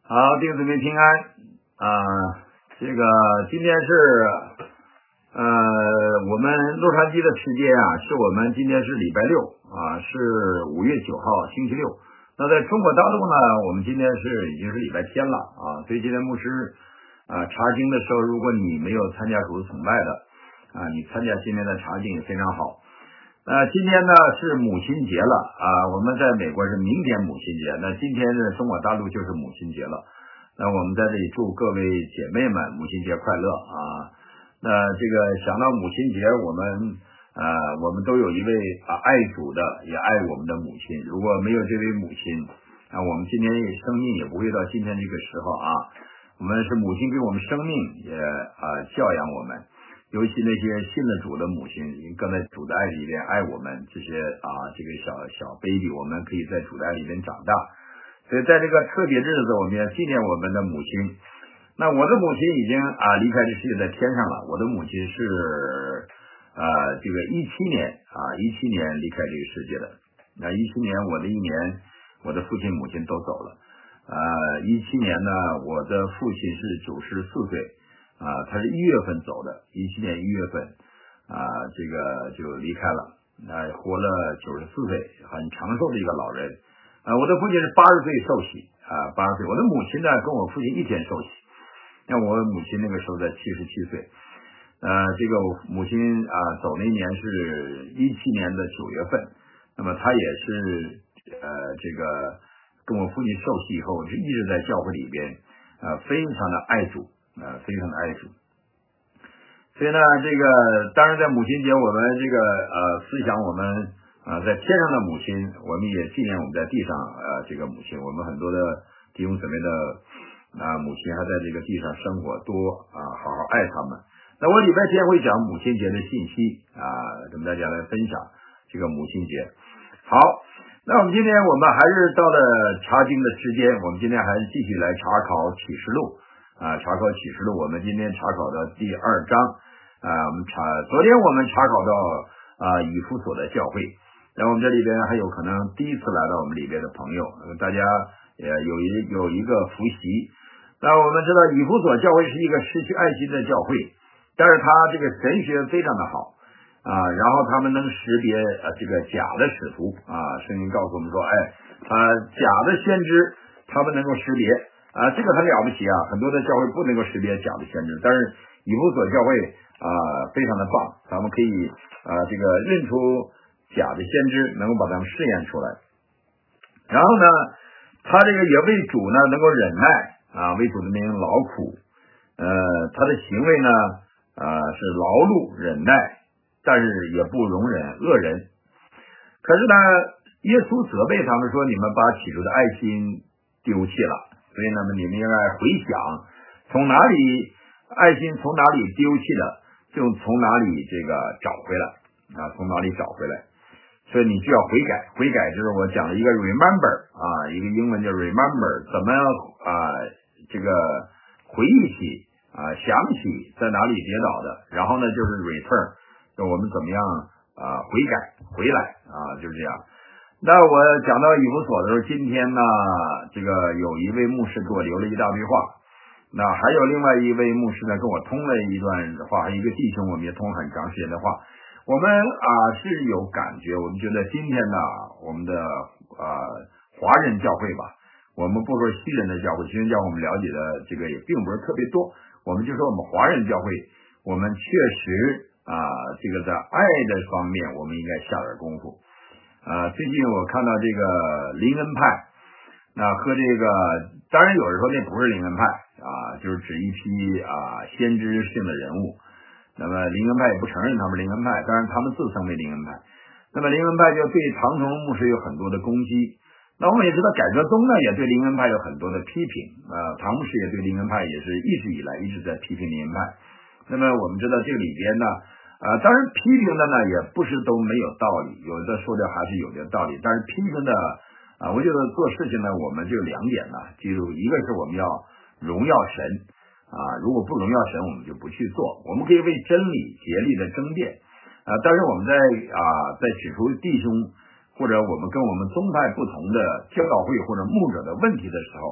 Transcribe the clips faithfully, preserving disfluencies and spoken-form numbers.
好，弟兄姊妹平安啊、呃！这个今天是呃我们洛杉矶的时间啊，是我们今天是礼拜六啊，是五月九号星期六。那在中国大陆呢，我们今天是已经是礼拜天了啊，所以今天牧师啊查经的时候，如果你没有参加主日崇拜的啊，你参加今天的查经也非常好。呃，今天呢是母亲节了啊，我们在美国是明天母亲节，那今天呢中国大陆就是母亲节了。那我们在这里祝各位姐妹们母亲节快乐啊！那这个想到母亲节，我们呃我们都有一位啊爱主的，也爱我们的母亲。如果没有这位母亲啊，我们今天生命也不会到今天这个时候啊。我们是母亲给我们生命，也啊教养我们。尤其那些信了主的母亲，更在主的爱里边爱我们这些啊，这个小小 baby， 我们可以在主的爱里边长大。所以在这个特别日子，我们要纪念我们的母亲。那我的母亲已经啊离开这世界，在天上了。我的母亲是呃这个一七年啊一七年离开这个世界的。那一七年我的一年，我的父亲母亲都走了。呃一七年呢，我的父亲是九十四岁。啊，他是一月份走的，一七年一月份，啊，这个就离开了，啊，活了九十四岁，很长寿的一个老人。啊，我的父亲是八十岁受洗，啊，八十岁。我的母亲呢，跟我父亲一天受洗。那我母亲那个时候在七十七岁，呃，这个母亲啊走那年是一七年的九月份，那么他也是呃这个跟我父亲受洗以后，就一直在教会里边，呃，非常的爱主。呃，非常的爱主，所以呢，这个当然在母亲节，我们这个呃思想我们啊、呃、在天上的母亲，我们也纪念我们在地上呃这个母亲，我们很多的弟兄姊妹的啊、呃、母亲还在这个地上生活，多啊、呃、好好爱他们。那我礼拜天会讲母亲节的信息啊、呃，跟大家来分享这个母亲节。好，那我们今天我们还是到了查经的时间，我们今天还是继续来查考启示录。啊，查考启示录，我们今天查考到第二章。啊，我们查，昨天我们查考到啊以弗所的教会，然后我们这里边还有可能第一次来到我们里边的朋友，大家也有一有一个复习。那我们知道以弗所教会是一个失去爱心的教会，但是他这个神学非常的好啊，然后他们能识别呃这个假的使徒啊，圣经告诉我们说，哎，啊假的先知他们能够识别。啊，这个很了不起啊！很多的教会不能够识别假的先知，但是以弗所教会啊、呃、非常的棒，咱们可以啊、呃、这个认出假的先知，能够把他们试验出来。然后呢，他这个也为主呢能够忍耐啊，为主的名劳苦，呃，他的行为呢啊、呃、是劳碌忍耐，但是也不容忍恶人。可是呢，耶稣责备他们说：“你们把起初的爱心丢弃了。”所以那么你们应该回想，从哪里爱心从哪里丢弃了，就从哪里这个找回来啊，从哪里找回来。所以你需要悔改，悔改就是我讲了一个 remember 啊，一个英文叫 remember， 怎么啊这个回忆起啊想起在哪里跌倒的，然后呢就是 return， 就我们怎么样啊悔改回来啊，就是这样。那我讲到以弗所的时候，今天呢，这个有一位牧师给我留了一大堆话，那还有另外一位牧师呢跟我通了一段话，还有一个弟兄我们也通了很长时间的话。我们啊是有感觉，我们觉得今天呢，我们的啊华人教会吧，我们不说西人的教会，西人教会我们了解的这个也并不是特别多，我们就说我们华人教会，我们确实啊这个在爱的方面，我们应该下点功夫。啊，最近我看到这个林恩派，那和这个，当然有人说那不是林恩派啊，就是指一批啊先知性的人物。那么林恩派也不承认他们林恩派，当然他们自称为林恩派。那么林恩派就对唐崇牧师有很多的攻击。那我们也知道改革宗呢也对林恩派有很多的批评，啊，唐牧师也对林恩派也是一直以来一直在批评林恩派。那么我们知道这个里边呢。啊，当然批评的呢也不是都没有道理，有的说的还是有点道理，但是批评的啊，我觉得做事情呢，我们就两点呢，记住，一个是我们要荣耀神啊，如果不荣耀神，我们就不去做。我们可以为真理竭力的争辩啊，但是我们在啊在指出弟兄或者我们跟我们宗派不同的教导会或者牧者的问题的时候，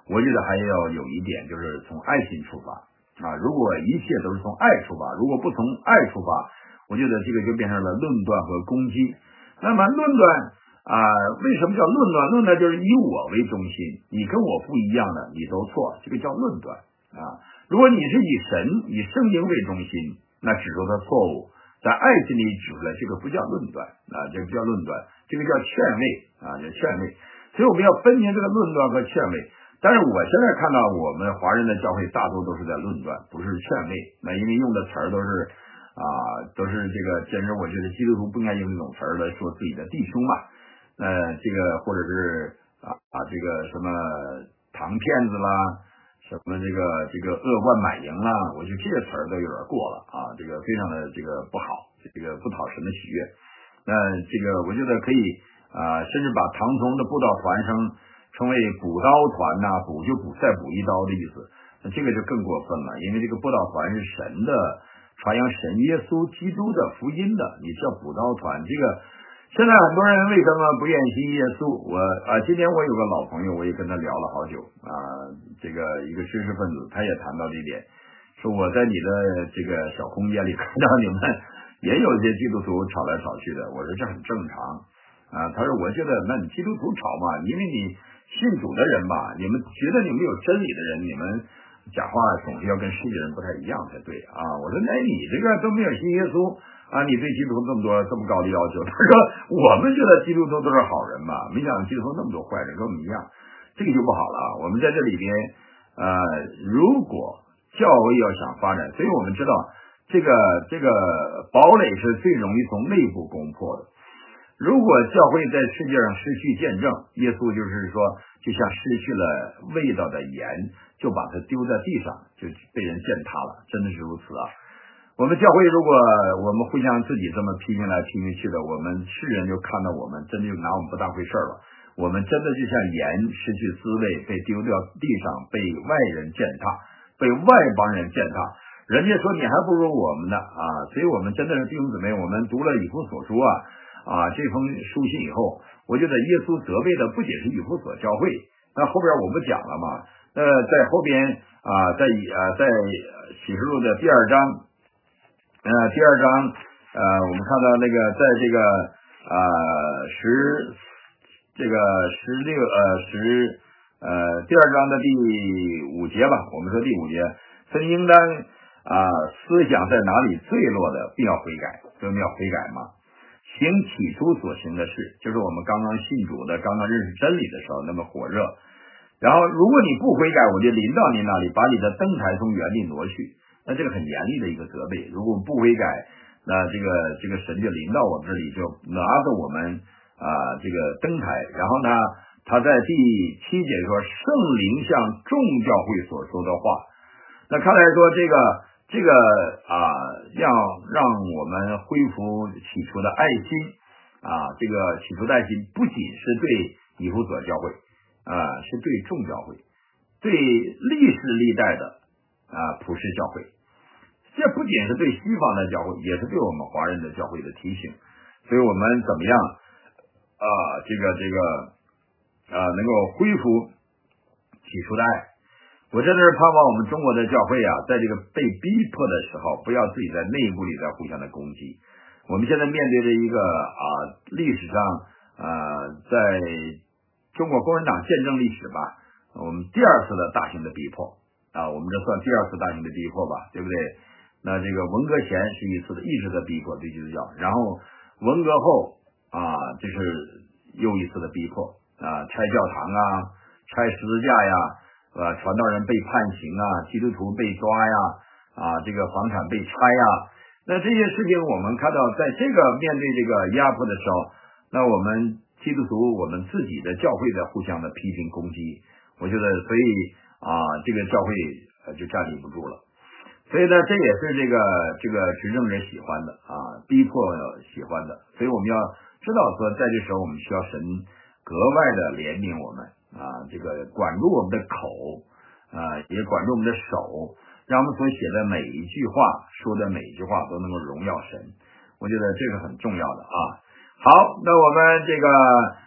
我觉得还要有一点就是从爱心出发啊，如果一切都是从爱出发，如果不从爱出发，我觉得这个就变成了论断和攻击。那么论断啊，为什么叫论断？论断就是以我为中心，你跟我不一样的，你都错，这个叫论断啊。如果你是以神、以圣经为中心，那指出他错误，在爱心里指出来，这个不叫论断啊，这个不叫论断，这个叫劝慰啊，叫劝慰。所以我们要分明这个论断和劝慰。但是我现在看到我们华人的教会大多都是在论断，不是劝慰。那因为用的词儿都是啊，都是这个，简直我觉得基督徒不应该用这种词儿来说自己的弟兄嘛。呃，这个或者是啊啊这个什么糖骗子啦，什么这个这个扼腕买赢啦，我觉得这些词儿都有点过了啊，这个非常的这个不好，这个不讨神的喜悦。那这个我觉得可以啊，甚至把唐崇的布道团声称为补刀团呐、啊，补就补再补一刀的意思，那这个就更过分了，因为这个布道团是神的传扬神耶稣基督的福音的，你叫补刀团，这个现在很多人为什么不愿意信耶稣？我啊，今天我有个老朋友，我也跟他聊了好久啊，这个一个知识分子，他也谈到这一点，说我在你的这个小空间里看到你们也有一些基督徒吵来吵去的，我说这很正常啊，他说我觉得那你基督徒吵嘛，因为你信主的人吧，你们觉得你们有真理的人，你们讲话总是要跟世界人不太一样才对啊。我说，那你这个都没有信耶稣啊，你对基督徒这么多这么高的要求？他说，我们觉得基督徒都是好人嘛，没想到基督徒那么多坏人，跟我们一样，这个就不好了。我们在这里边，呃，如果教会要想发展，所以我们知道这个这个堡垒是最容易从内部攻破的。如果教会在世界上失去见证，耶稣就是说就像失去了味道的盐，就把它丢在地上，就被人践踏了，真的是如此啊。我们教会如果我们互相自己这么批评来批评去的，我们世人就看到我们真的就拿我们不当回事了，我们真的就像盐失去滋味，被丢掉地上，被外人践踏，被外邦人践踏，人家说你还不如我们呢啊。所以我们真的是弟兄姊妹，我们读了以弗所书啊啊，这封书信以后，我觉得耶稣责备的不仅是以弗所教会，那后边我不讲了嘛？呃，在后边啊，在啊在启示录的第二章，呃，第二章呃，我们看到那个在这个啊十这个十六呃十呃第二章的第五节吧，我们说第五节，曾应当啊思想在哪里坠落的，并要悔改，所以我们要悔改嘛。行起初所行的事，就是我们刚刚信主的，刚刚认识真理的时候那么火热。然后如果你不悔改，我就临到你那里，把你的灯台从原地挪去。那这个很严厉的一个责备。如果不悔改，那这个这个神就临到我们这里，就拿着我们啊、呃、这个灯台。然后呢，他在第七节说，圣灵向众教会所说的话。那看来说这个。这个啊，要让我们恢复起初的爱心啊，这个起初的爱心不仅是对以弗所教会啊，是对众教会，对历世历代的啊普世教会，这不仅是对西方的教会，也是对我们华人的教会的提醒。所以我们怎么样啊，这个这个啊，能够恢复起初的爱。我真的是盼望我们中国的教会啊，在这个被逼迫的时候，不要自己在内部里在互相的攻击。我们现在面对着一个啊历史上啊，在中国共产党见证历史吧，我们第二次的大型的逼迫啊，我们这算第二次大型的逼迫吧，对不对？那这个文革前是一次的一直的逼迫对基督教，然后文革后啊，这是又一次的逼迫啊，拆教堂啊，拆十字架呀。呃，传道人被判刑啊，基督徒被抓呀，啊，这个房产被拆呀，那这些事情我们看到，在这个面对这个压迫的时候，那我们基督徒我们自己的教会的互相的批评攻击，我觉得所以啊，这个教会呃就站立不住了。所以呢，这也是这个这个执政者喜欢的啊，逼迫喜欢的，所以我们要知道说，在这时候我们需要神格外的怜悯我们。啊，这个管住我们的口，啊，也管住我们的手，让我们所写的每一句话、说的每一句话都能够荣耀神。我觉得这是很重要的啊。好，那我们这个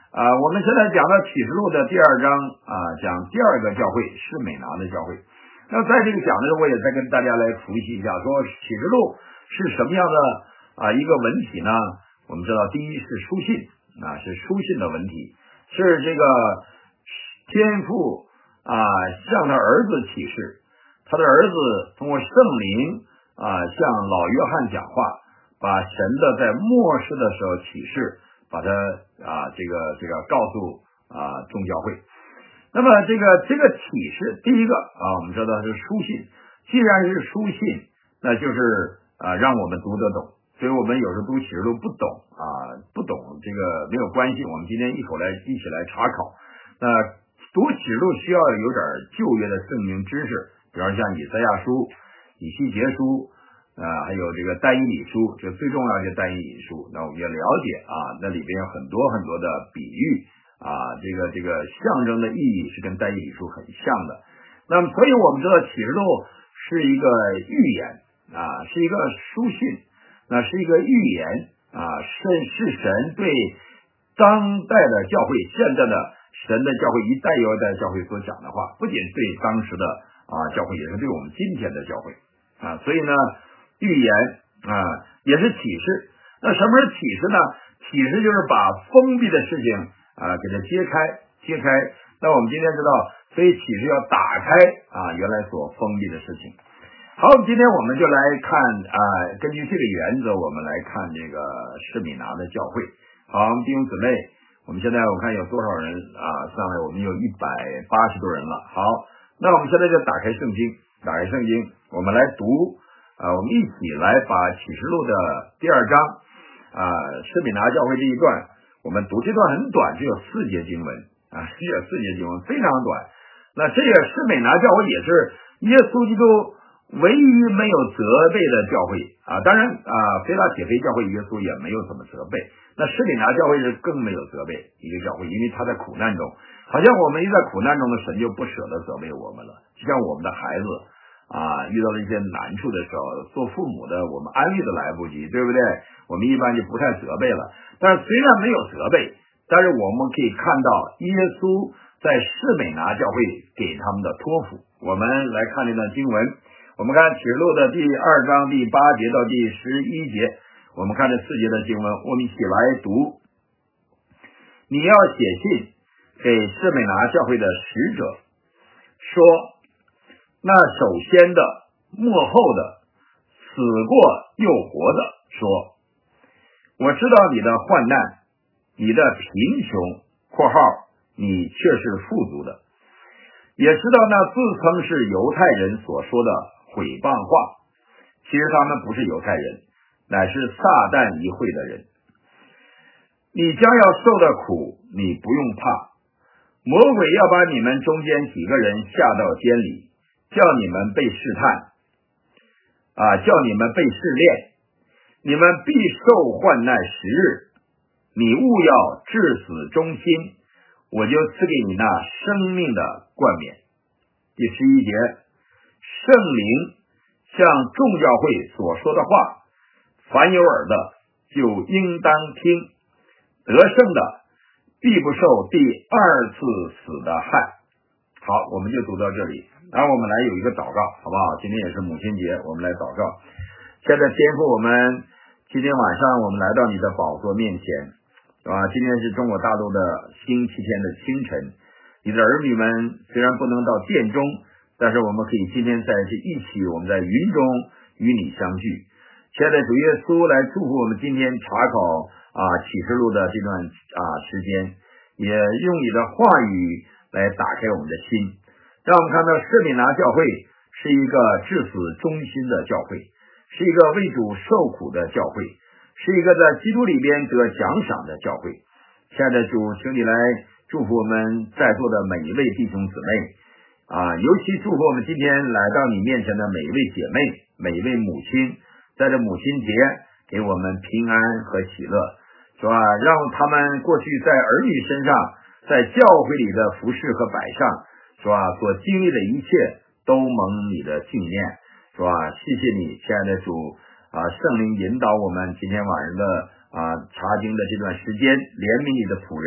啊，我们现在讲到启示录的第二章啊，讲第二个教会是美拿的教会。那在这个讲的时候，我也再跟大家来复习一下，说启示录是什么样的啊一个文体呢？我们知道，第一是书信啊，是书信的文体，是这个天父啊向他儿子启示，他的儿子通过圣灵啊向老约翰讲话，把神的在末世的时候启示，把它啊这个这个告诉啊众教会。那么这个这个启示，第一个啊我们知道是书信，既然是书信，那就是啊让我们读得懂。所以我们有时候读启示录不懂啊不懂这个没有关系，我们今天一口来一起来查考。那读启示录需要有点旧约的圣经知识，比方像以赛亚书、以西结书啊，还有这个但以理书，这最重要的但以理书。那我们要了解啊，那里边有很多很多的比喻啊，这个这个象征的意义是跟但以理书很像的。那么，所以我们知道启示录是一个预言啊，是一个书信，那是一个预言啊，是是神对当代的教会，现在的神的教会，一代又一代教会所讲的话，不仅对当时的啊教会，也是对我们今天的教会啊。所以呢，预言啊也是启示。那什么是启示呢？启示就是把封闭的事情啊给它揭开，揭开。那我们今天知道，所以启示要打开啊原来所封闭的事情。好，今天我们就来看啊，根据这个原则，我们来看这个士米拿的教会。好，弟兄姊妹，我们现在我看有多少人啊上来？我们有一百八十多人了。好，那我们现在就打开圣经，打开圣经，我们来读啊，我们一起来把启示录的第二章啊，士米拿教会这一段，我们读这段很短，只有四节经文啊，只有四节经文，非常短。那这个士米拿教会也是耶稣基督唯一没有责备的教会啊，当然啊，腓拉铁非教会耶稣也没有怎么责备，那士米拿教会是更没有责备一个教会，因为他在苦难中，好像我们一在苦难中的神就不舍得责备我们了，就像我们的孩子啊遇到了一些难处的时候，做父母的我们安慰都来不及，对不对？我们一般就不太责备了。但是虽然没有责备，但是我们可以看到耶稣在士米拿教会给他们的托付。我们来看这段经文，我们看启示录的第二章第八节到第十一节，我们看这四节的经文，我们一起来读。你要写信给士米拿教会的使者，说那首先的末后的死过又活的说，我知道你的患难，你的贫穷括号你却是富足的，也知道那自称是犹太人所说的毁谤话，其实他们不是犹太人，乃是撒旦一会的人。你将要受的苦你不用怕，魔鬼要把你们中间几个人下到监里，叫你们被试探啊，叫你们被试炼，你们必受患难十日，你务要至死忠心，我就赐给你那生命的冠冕。第十一节，圣灵向众教会所说的话，凡有耳的就应当听，得胜的必不受第二次死的害。好，我们就读到这里，然后我们来有一个祷告，好不好？今天也是母亲节，我们来祷告。现在天父，我们今天晚上我们来到你的宝座面前，是吧？今天是中国大陆的星期天的清晨，你的儿女们虽然不能到殿中，但是我们可以今天在这一起，我们在云中与你相聚。亲爱的主耶稣，来祝福我们今天查考啊启示录的这段啊时间，也用你的话语来打开我们的心，让我们看到士米拿教会是一个至死忠心的教会，是一个为主受苦的教会，是一个在基督里边得奖赏的教会。亲爱的主，请你来祝福我们在座的每一位弟兄姊妹啊，尤其祝福我们今天来到你面前的每一位姐妹，每一位母亲，在这母亲节给我们平安和喜乐，是吧？让他们过去在儿女身上，在教会里的服侍和摆上，是吧？所经历的一切都蒙你的纪念，是吧？谢谢你，亲爱的主啊，圣灵引导我们今天晚上的啊查经的这段时间，怜悯你的仆人，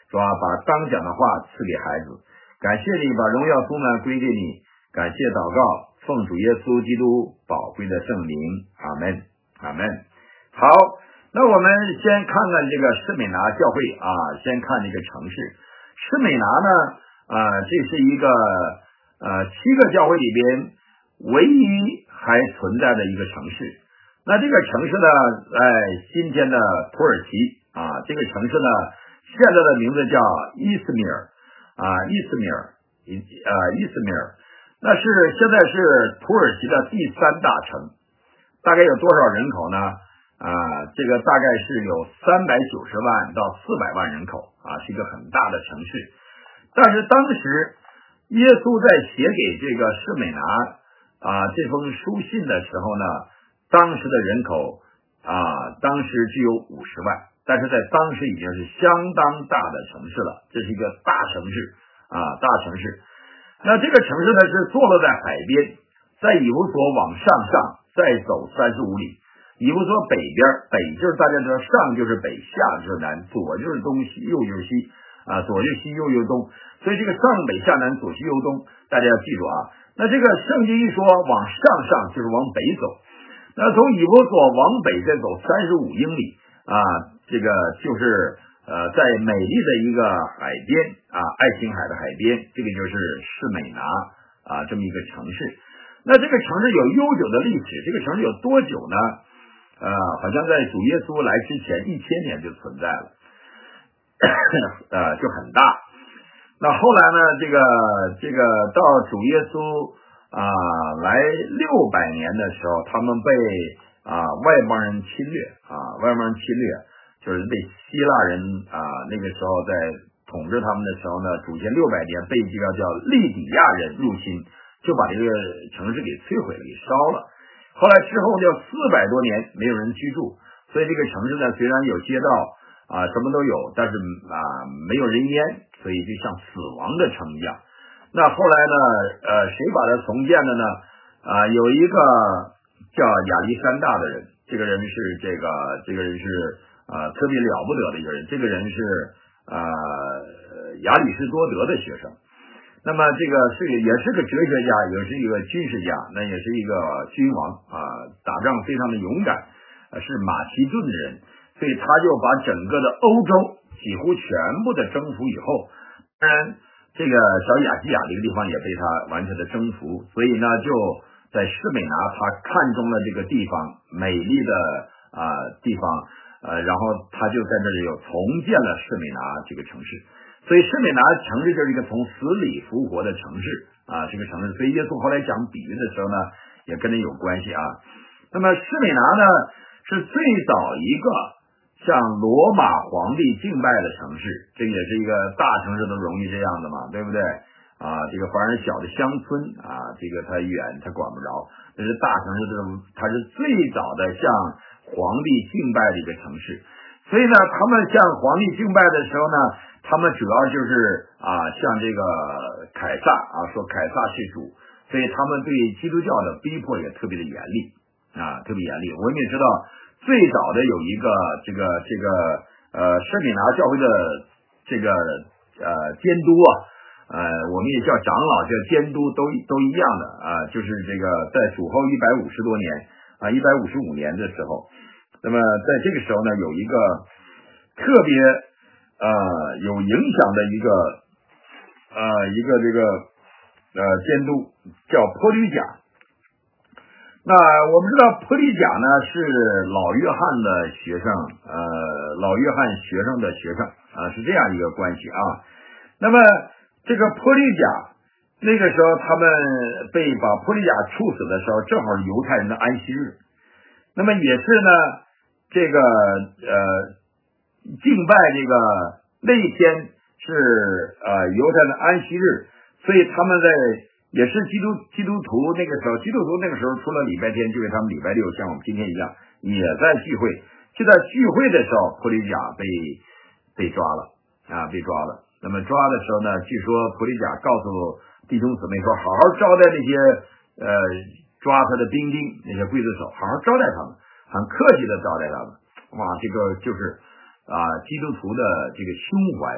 主啊，把当讲的话赐给孩子，感谢你把荣耀颂赞归给你，感谢祷告，奉主耶稣基督宝贵的圣名，阿门，阿门。好，那我们先看看这个施美拿教会啊，先看这个城市。施美拿呢，啊、呃，这是一个呃七个教会里边唯一还存在的一个城市。那这个城市呢，在今天的土耳其啊，这个城市呢，现在的名字叫伊斯米尔啊，伊斯米尔，伊呃伊斯米尔，那是现在是土耳其的第三大城，大概有多少人口呢？啊，这个大概是有三百九十万到四百万人口啊，是一个很大的城市。但是当时耶稣在写给这个施美拿啊这封书信的时候呢，当时的人口啊，当时只有五十万，但是在当时已经是相当大的城市了，这是一个大城市啊，大城市。那这个城市呢是坐落在海边，在以弗所往上上再走三十五里。以弗所北边，北就是大家知道，上就是北，下就是南，左就是东西，右就是西啊，左就是西，右就是东，所以这个上北下南，左西右东，大家要记住啊。那这个圣经一说往上上，就是往北走。那从以弗所往北再走三十五英里啊，这个就是呃在美丽的一个海边啊，爱琴海的海边，这个就是施美拿啊这么一个城市。那这个城市有悠久的历史，这个城市有多久呢？呃，好像在主耶稣来之前一千年就存在了，呃，就很大。那后来呢，这个这个到主耶稣啊、呃、来六百年的时候，他们被啊、呃、外邦人侵略啊、呃，外邦人侵略，就是被希腊人啊、呃、那个时候在统治他们的时候呢，主前六百年被这个叫利底亚人入侵，就把这个城市给摧毁了，给烧了。后来之后就四百多年没有人居住，所以这个城市呢虽然有街道啊什么都有，但是啊没有人烟，所以就像死亡的城一样。那后来呢呃谁把它重建的呢？啊有一个叫亚历山大的人，这个人是这个这个人是啊特别了不得的一个人，这个人是啊亚里士多德的学生。那么这个是也是个哲学家，也是一个军事家，那也是一个君王啊，打仗非常的勇敢，是马其顿的人，所以他就把整个的欧洲几乎全部的征服以后，当然这个小亚细亚这个地方也被他完全的征服，所以呢就在施美拿他看中了这个地方美丽的啊、呃、地方，呃，然后他就在这里又重建了施美拿这个城市。所以施美拿城市就是一个从死里复活的城市啊，这个城市。所以耶稣后来讲比喻的时候呢，也跟它有关系啊。那么施美拿呢，是最早一个向罗马皇帝敬拜的城市，这也是一个大城市都容易这样的嘛，对不对？啊，这个反而小的乡村啊，这个它远，它管不着。这是大城市，这种它是最早的向皇帝敬拜的一个城市。所以呢，他们向皇帝敬拜的时候呢，他们主要就是啊，像这个凯撒啊，说凯撒是主，所以他们对基督教的逼迫也特别的严厉啊，特别严厉。我们也知道，最早的有一个这个这个呃施美拿教会的这个呃监督啊，呃我们也叫长老，叫监督，都都一样的啊，就是这个在主后一百五十多年啊，一百五十五年的时候，那么在这个时候呢，有一个特别呃有影响的一个呃一个这个呃监督叫坡吕贾。那我们知道坡吕贾呢是老约翰的学生，呃老约翰学生的学生啊，是这样一个关系啊。那么这个坡吕贾那个时候他们被把坡吕贾处死的时候，正好是犹太人的安息日，那么也是呢这个呃敬拜这个那一天是呃犹太的安息日，所以他们在也是基督基督徒那个时候，基督徒那个时候除了礼拜天，就给他们礼拜六像我们今天一样也在聚会。就在聚会的时候，坡吕贾被被抓了啊，被抓了。那么抓的时候呢，据说坡吕贾告诉弟兄姊妹说，好好招待那些呃抓他的兵丁，那些刽子手，好好招待他们，很客气的招待他们。哇，这个就是啊基督徒的这个胸怀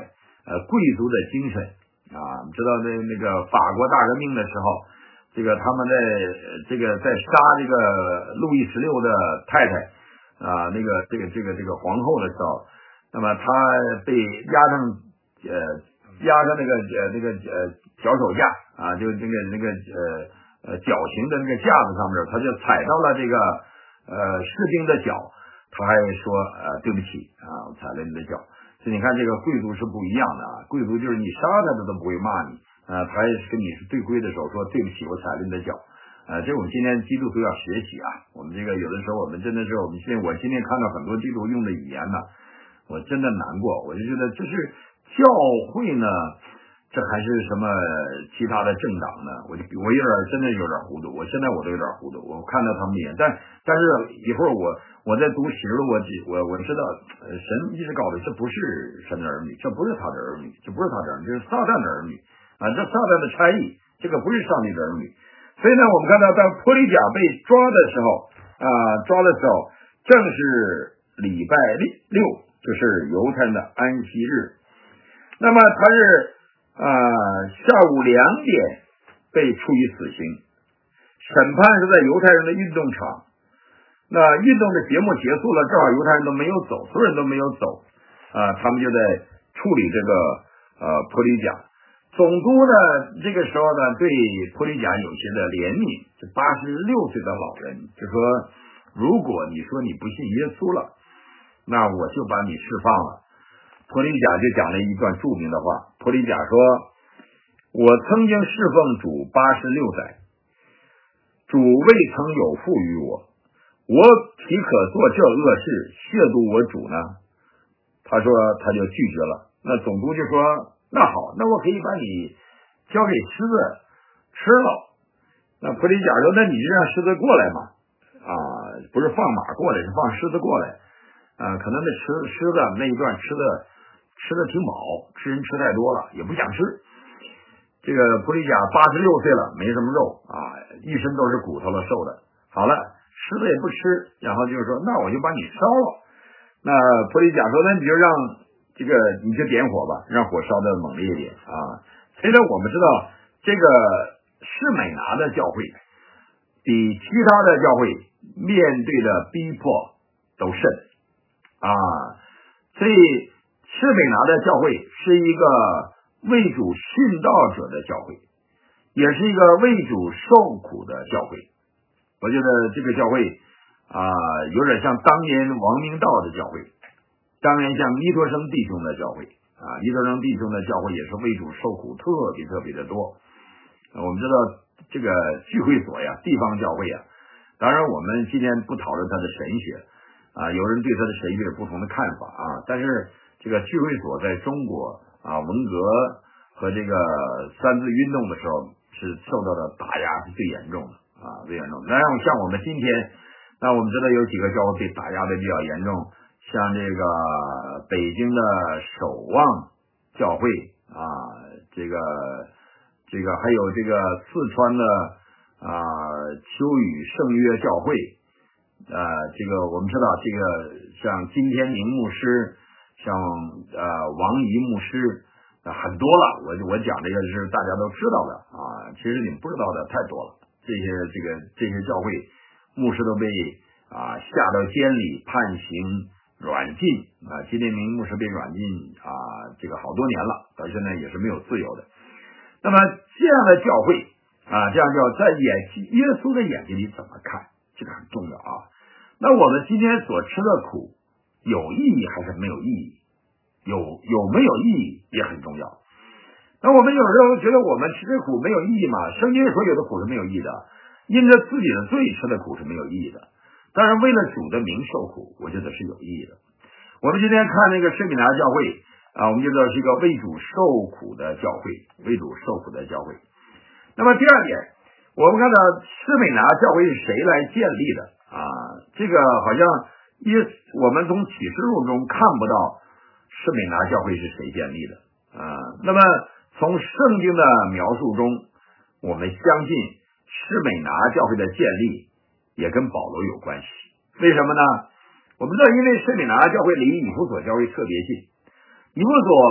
呃贵族的精神啊。知道在那个法国大革命的时候，这个他们在这个在杀这个路易十六的太太啊，那个这个这个这个皇后的时候，那么他被压上呃压上那个呃那个呃脚手架啊，就那个那个呃呃绞刑的那个架子上面，他就踩到了这个呃士兵的脚，他还说呃对不起啊，我踩了你的脚。所以你看这个贵族是不一样的啊，贵族就是你杀他他都不会骂你啊，他也是跟你是对规的时候说对不起，我踩了你的脚。啊，这我们今天基督徒要学习啊，我们这个有的时候我们真的是我们现在我今天看到很多基督徒用的语言呢，我真的难过，我就觉得这是教会呢，这还是什么其他的政党呢？我就我有点真的有点糊涂，我现在我都有点糊涂。我看到他们的眼，但但是一会儿我我在读启示录，我我我知道，呃，神一直告诉这不是神的儿女，这不是他的儿女，这不是他的儿女，这是撒旦的儿女啊！这撒旦的差役，这个不是上帝的儿女。所以呢，我们看到当波利甲被抓的时候啊，抓的时候正是礼拜六，就是犹太人的安息日。那么他是啊、呃、下午两点被处以死刑，审判是在犹太人的运动场。那运动的节目结束了，正好犹太人都没有走，所有人都没有走啊、呃，他们就在处理这个呃波利甲。总督呢，这个时候呢，对波利甲有些的怜悯，这八十六岁的老人就说，如果你说你不信耶稣了，那我就把你释放了。波利甲就讲了一段著名的话，波利甲说，我曾经侍奉主八十六载，主未曾有赋予我，我岂可做这恶事亵渎我主呢？他说他就拒绝了。那总督就说，那好，那我可以把你交给狮子吃了。那普利甲说，那你就让狮子过来嘛，啊，不是放马过来，是放狮子过来，啊，可能那吃狮子那一段吃的吃的挺饱，吃人吃太多了，也不想吃。这个普利甲八十六岁了，没什么肉啊，一身都是骨头了，瘦的。好了，狮子也不吃，然后就是说，那我就把你烧了。那普利甲说，那你就让。这个你就点火吧，让火烧的猛烈一点啊！所以呢，我们知道这个士美拿的教会比其他的教会面对的逼迫都甚啊，所以士美拿的教会是一个为主殉道者的教会，也是一个为主受苦的教会。我觉得这个教会啊，有点像当年王明道的教会。当然像尼托生弟兄的教会啊，尼托生弟兄的教会也是为主受苦特别特别的多。啊、我们知道这个聚会所呀，地方教会呀，当然我们今天不讨论它的神学啊，有人对它的神学有不同的看法啊，但是这个聚会所在中国啊，文革和这个三自运动的时候是受到的打压是最严重的啊，最严重的。那像我们今天，那我们知道有几个教会被打压的比较严重。像这个北京的守望教会啊，这个这个还有这个四川的啊秋雨圣约教会，呃，这个我们知道这个像金天明牧师，像呃王怡牧师，呃、很多了。我我讲这个是大家都知道的啊，其实你们不知道的太多了。这些这个这些教会牧师都被啊下到监里判刑。软禁啊，金天明牧师被软禁啊，这个好多年了，到现在也是没有自由的。那么这样的教会啊，这样叫在眼耶稣的眼睛里怎么看，这个很重要啊。那我们今天所吃的苦有意义还是没有意义？有有没有意义也很重要。那我们有时候觉得我们吃这苦没有意义嘛？圣经所有的苦是没有意义的，因着自己的罪吃的苦是没有意义的。当然为了主的名受苦，我觉得是有意义的。我们今天看那个圣米拿教会啊，我们就知道是一个为主受苦的教会，为主受苦的教会。那么第二点，我们看到圣米拿教会是谁来建立的啊？这个好像一我们从启示录中看不到圣米拿教会是谁建立的啊。那么从圣经的描述中，我们相信圣米拿教会的建立也跟保罗有关系。为什么呢？我们知道，因为圣米拿教会离以弗所教会特别近，以弗所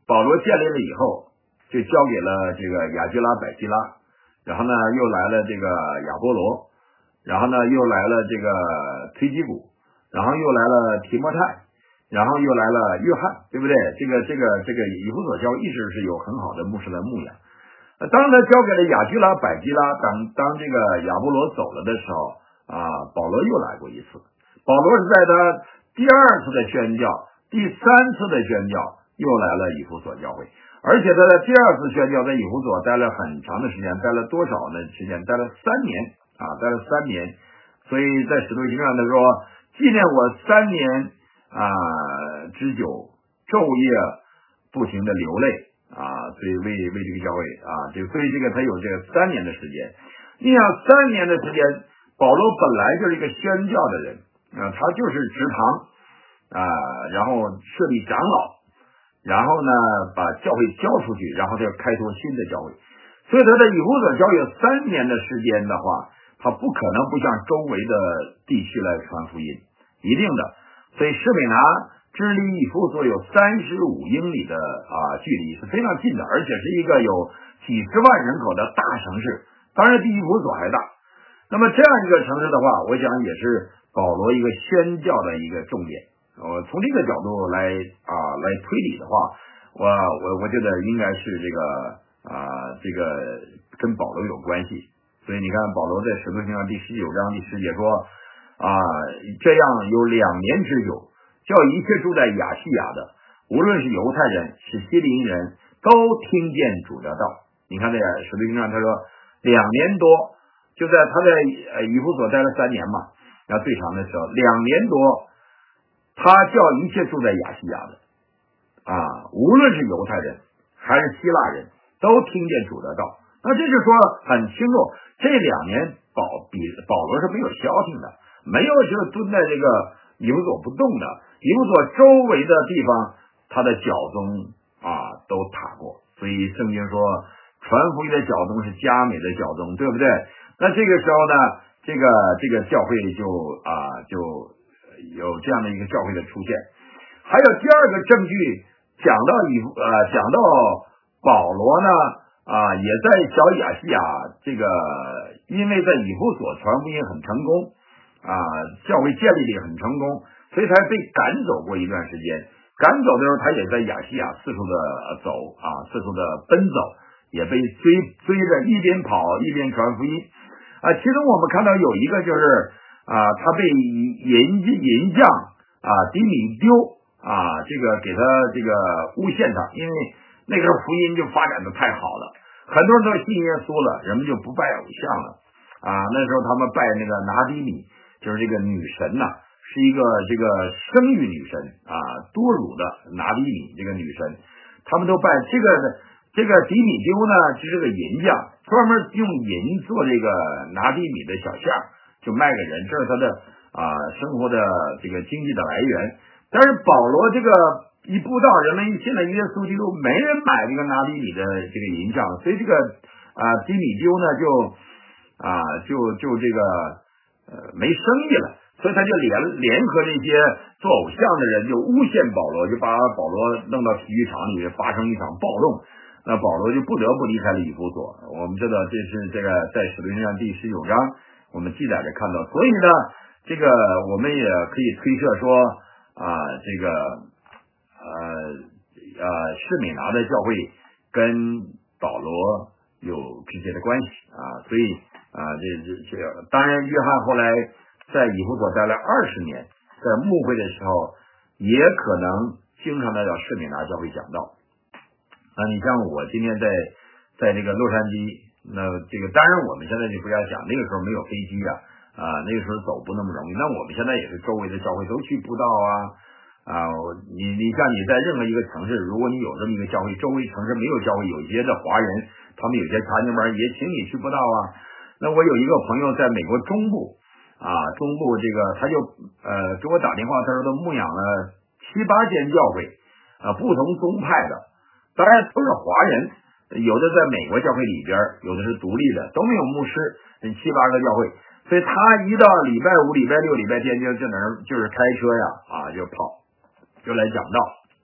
保罗建立了以后，就交给了这个雅居拉、百基拉，然后呢又来了这个亚波罗，然后呢又来了这个推基古，然后又来了提摩太，然后又来了约翰，对不对？这个这个这个以弗所教一直是有很好的牧师的牧养。当他交给了雅居拉、百基拉，当当这个亚波罗走了的时候啊，保罗又来过一次。保罗是在他第二次的宣教、第三次的宣教，又来了以弗所教会，而且他在第二次宣教在以弗所待了很长的时间，待了多少呢？时间待了三年啊，待了三年。所以在使徒行传他说，纪念我三年啊之久，昼夜不停的流泪。啊，所以为为这个教会啊，这个所以这个他有这个三年的时间。你想三年的时间，保罗本来就是一个宣教的人啊，他就是职堂啊，然后设立长老，然后呢把教会交出去，然后他要开拓新的教会。所以他在以弗所教有三年的时间的话，他不可能不向周围的地区来传福音，一定的。所以施美拿支离以弗所有三十五英里的啊距离，是非常近的，而且是一个有几十万人口的大城市，当然比以弗所还大。那么这样一个城市的话，我想也是保罗一个宣教的一个重点。我从这个角度来啊来推理的话，我我我觉得应该是这个啊这个跟保罗有关系。所以你看保罗在使徒行传第十九章第十节说啊，这样有两年之久，叫一切住在亚细亚的，无论是犹太人是希林人，都听见主的道。你看在使徒行传他说两年多，就在他在呃以弗所待了三年嘛，然后最长的时候两年多，他叫一切住在亚细亚的啊，无论是犹太人还是希腊人，都听见主的道。那这就说很清楚，这两年保比保罗是没有消停的，没有就蹲在这个以弗所不动的，以弗所周围的地方他的脚踪啊都踏过。所以圣经说传福音的脚踪是佳美的脚踪，对不对？那这个时候呢，这个这个教会就啊就有这样的一个教会的出现。还有第二个证据，讲到以呃讲到保罗呢啊也在小亚细亚，这个因为在以弗所传福音很成功啊，教会建立的也很成功，所以他被赶走过一段时间。赶走的时候，他也在亚细亚四处的走啊，四处的奔走，也被追追着一边跑一边传福音啊。其中我们看到有一个就是啊，他被银银匠啊迪米丢啊，这个给他这个诬陷他，因为那个时候福音就发展的太好了，很多人都信耶稣了，人们就不拜偶像了啊。那时候他们拜那个拿迪米，就是这个女神呐、啊，是一个这个生育女神啊，多乳的拿迪米这个女神，他们都拜这个这个迪米丢呢，就是个银匠，专门用银做这个拿迪米的小像，就卖给人，这是他的啊生活的这个经济的来源。但是保罗这个一布道，人们现在耶稣基督没人买这个拿迪米的这个银像，所以这个啊迪米丢呢就啊就就这个呃没生意了。所以他就联联合这些做偶像的人，就诬陷保罗，就把保罗弄到体育场里面发生一场暴动。那保罗就不得不离开了以弗所。我们知道这是这个在使徒行传第十九章我们记载着看到。所以呢，这个我们也可以推测说啊，这个呃呃士美拿的教会跟保罗有直接的关系啊。所以啊，这这这当然约翰后来在以弗所待了二十年，在牧会的时候也可能经常的到士美拿教会讲道啊。你像我今天在在这个洛杉矶，那这个当然我们现在就不要讲，那个时候没有飞机啊啊，那个时候走不那么容易。那我们现在也是周围的教会都去布道啊啊，你你像你在任何一个城市，如果你有这么一个教会，周围城市没有教会，有一些的华人，他们有些查经班也请你去布道啊。那我有一个朋友在美国中部。啊，中部这个他就呃给我打电话，他说他牧养了七八间教会啊，不同宗派的，当然都是华人，有的在美国教会里边，有的是独立的，都没有牧师，七八个教会。所以他一到礼拜五、礼拜六、礼拜天就就那就是开车呀啊就跑，就来讲道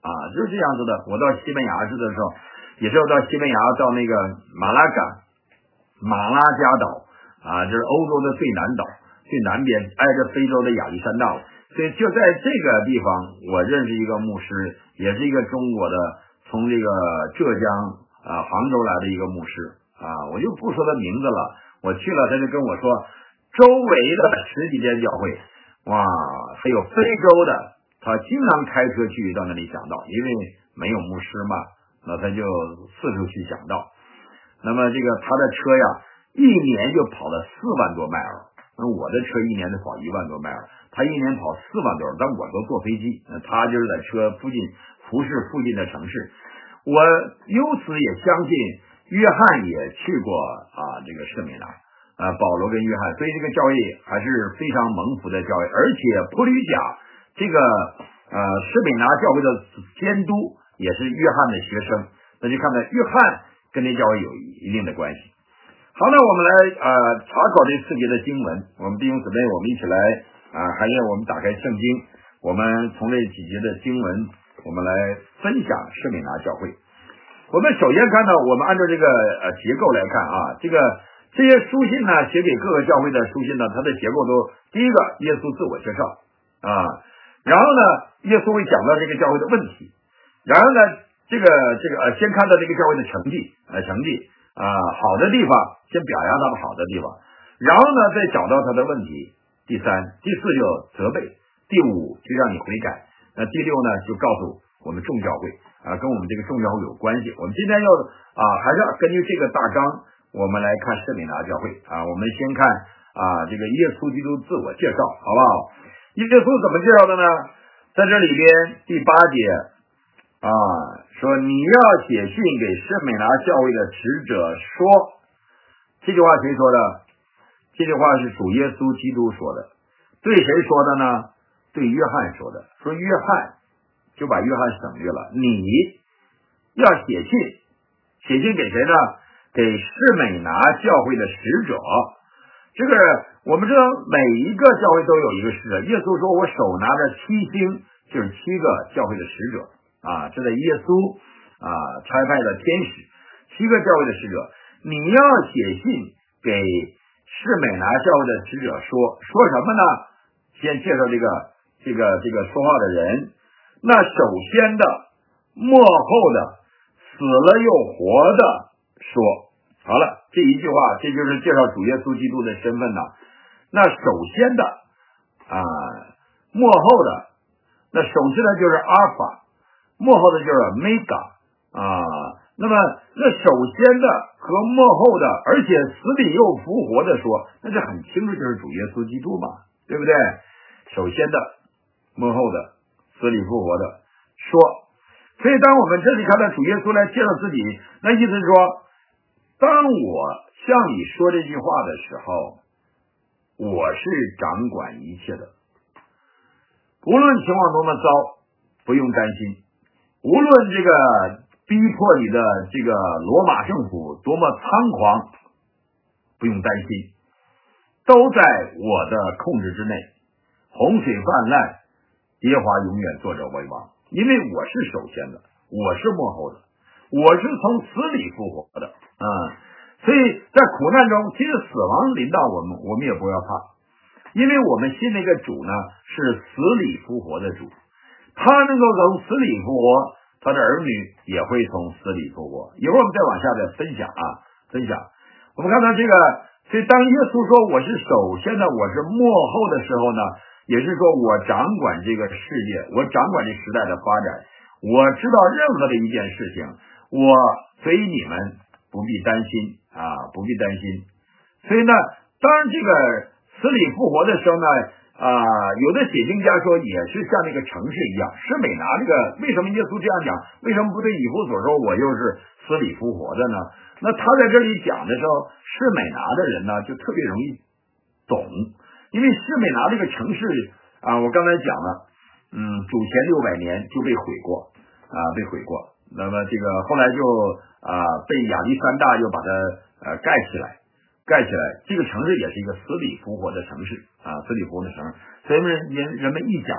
啊，就是这样子的。我到西班牙去的时候，也是要到西班牙到那个马拉嘎、马拉加岛啊，这是欧洲的最南岛，最南边挨着非洲的亚历山大。所以就在这个地方，我认识一个牧师，也是一个中国的，从这个浙江啊杭州来的一个牧师啊，我就不说他名字了。我去了，他就跟我说，周围的十几间教会，哇，还有非洲的，他经常开车去到那里讲道，因为没有牧师嘛，那他就四处去讲道。那么这个他的车呀，一年就跑了四万多迈尔，那我的车一年就跑一万多迈尔，他一年跑四万多，但我都坐飞机，那他就是在车附近服侍附近的城市。我由此也相信约翰也去过啊这个圣米拿啊，保罗跟约翰，所以这个教会还是非常蒙福的教会。而且普吕贾这个呃圣米拿教会的监督也是约翰的学生，那就看到约翰跟这教会有一定的关系。好，那我们来呃查考这四节的经文，我们弟兄姊妹，我们一起来啊，还是我们打开圣经，我们从这几节的经文，我们来分享圣米拿教会。我们首先看到，我们按照这个呃结构来看啊，这个这些书信呢，写给各个教会的书信呢，它的结构都第一个，耶稣自我介绍啊，然后呢，耶稣会讲到这个教会的问题，然后呢，这个这个呃，先看到这个教会的成绩呃成绩啊，好的地方先表扬他们好的地方，然后呢，再找到他的问题，第三、第四就责备，第五就让你悔改，那第六呢，就告诉我们众教会啊，跟我们这个众教会有关系。我们今天要啊，还是要根据这个大纲，我们来看圣米拿教会啊。我们先看啊，这个耶稣基督自我介绍，好不好？耶稣怎么介绍的呢？在这里边第八节啊，说你要写信给圣米拿教会的使者说，这句话谁说的？这句话是主耶稣基督说的。对谁说的呢？对约翰说的。说约翰就把约翰省略了，你要写信，写信给谁呢？给士美拿教会的使者。这个我们知道每一个教会都有一个使者，耶稣说我手拿着七星，就是七个教会的使者啊，这在耶稣啊差派的天使，七个教会的使者。你要写信给士美拿教会的使者说说什么呢？先介绍这个这个这个说话的人。那首先的、末后的、死了又活的说，好了，这一句话，这就是介绍主耶稣基督的身份呐。那首先的啊，末后的，那首先的就是阿尔法，末后的就是 Omega 啊。那么，那首先的和末后的，而且死里又复活的说，那这很清楚就是主耶稣基督嘛，对不对？首先的、末后的。死里复活的说，所以当我们这里看到主耶稣来介绍自己，那意思是说，当我向你说这句话的时候，我是掌管一切的，无论情况多么糟，不用担心，无论这个逼迫你的这个罗马政府多么猖狂，不用担心，都在我的控制之内，洪水泛滥，耶和华永远坐着为王，因为我是首先的，我是末后的，我是从死里复活的啊、嗯！所以在苦难中，其实死亡临到我们，我们也不要怕，因为我们信那个主呢是死里复活的主，他能够从死里复活，他的儿女也会从死里复活。一会儿我们再往下再分享啊，分享。我们看到这个，所以当耶稣说我是首先的，我是末后的时候呢，也是说我掌管这个世界，我掌管这时代的发展，我知道任何的一件事情，我所以你们不必担心啊，不必担心。所以呢，当然这个死里复活的时候呢，啊，有的解经家说也是像那个城市一样，施美拿这个为什么耶稣这样讲？为什么不对以弗所说我又是死里复活的呢？那他在这里讲的时候，施美拿的人呢就特别容易懂。因为施美拿这个城市啊，我刚才讲了，嗯，主前六百年就被毁过啊，被毁过。那么这个后来就啊被亚历山大又把它呃盖起来，盖起来。这个城市也是一个死里复活的城市啊，死里复活的城市。所以人人人们一讲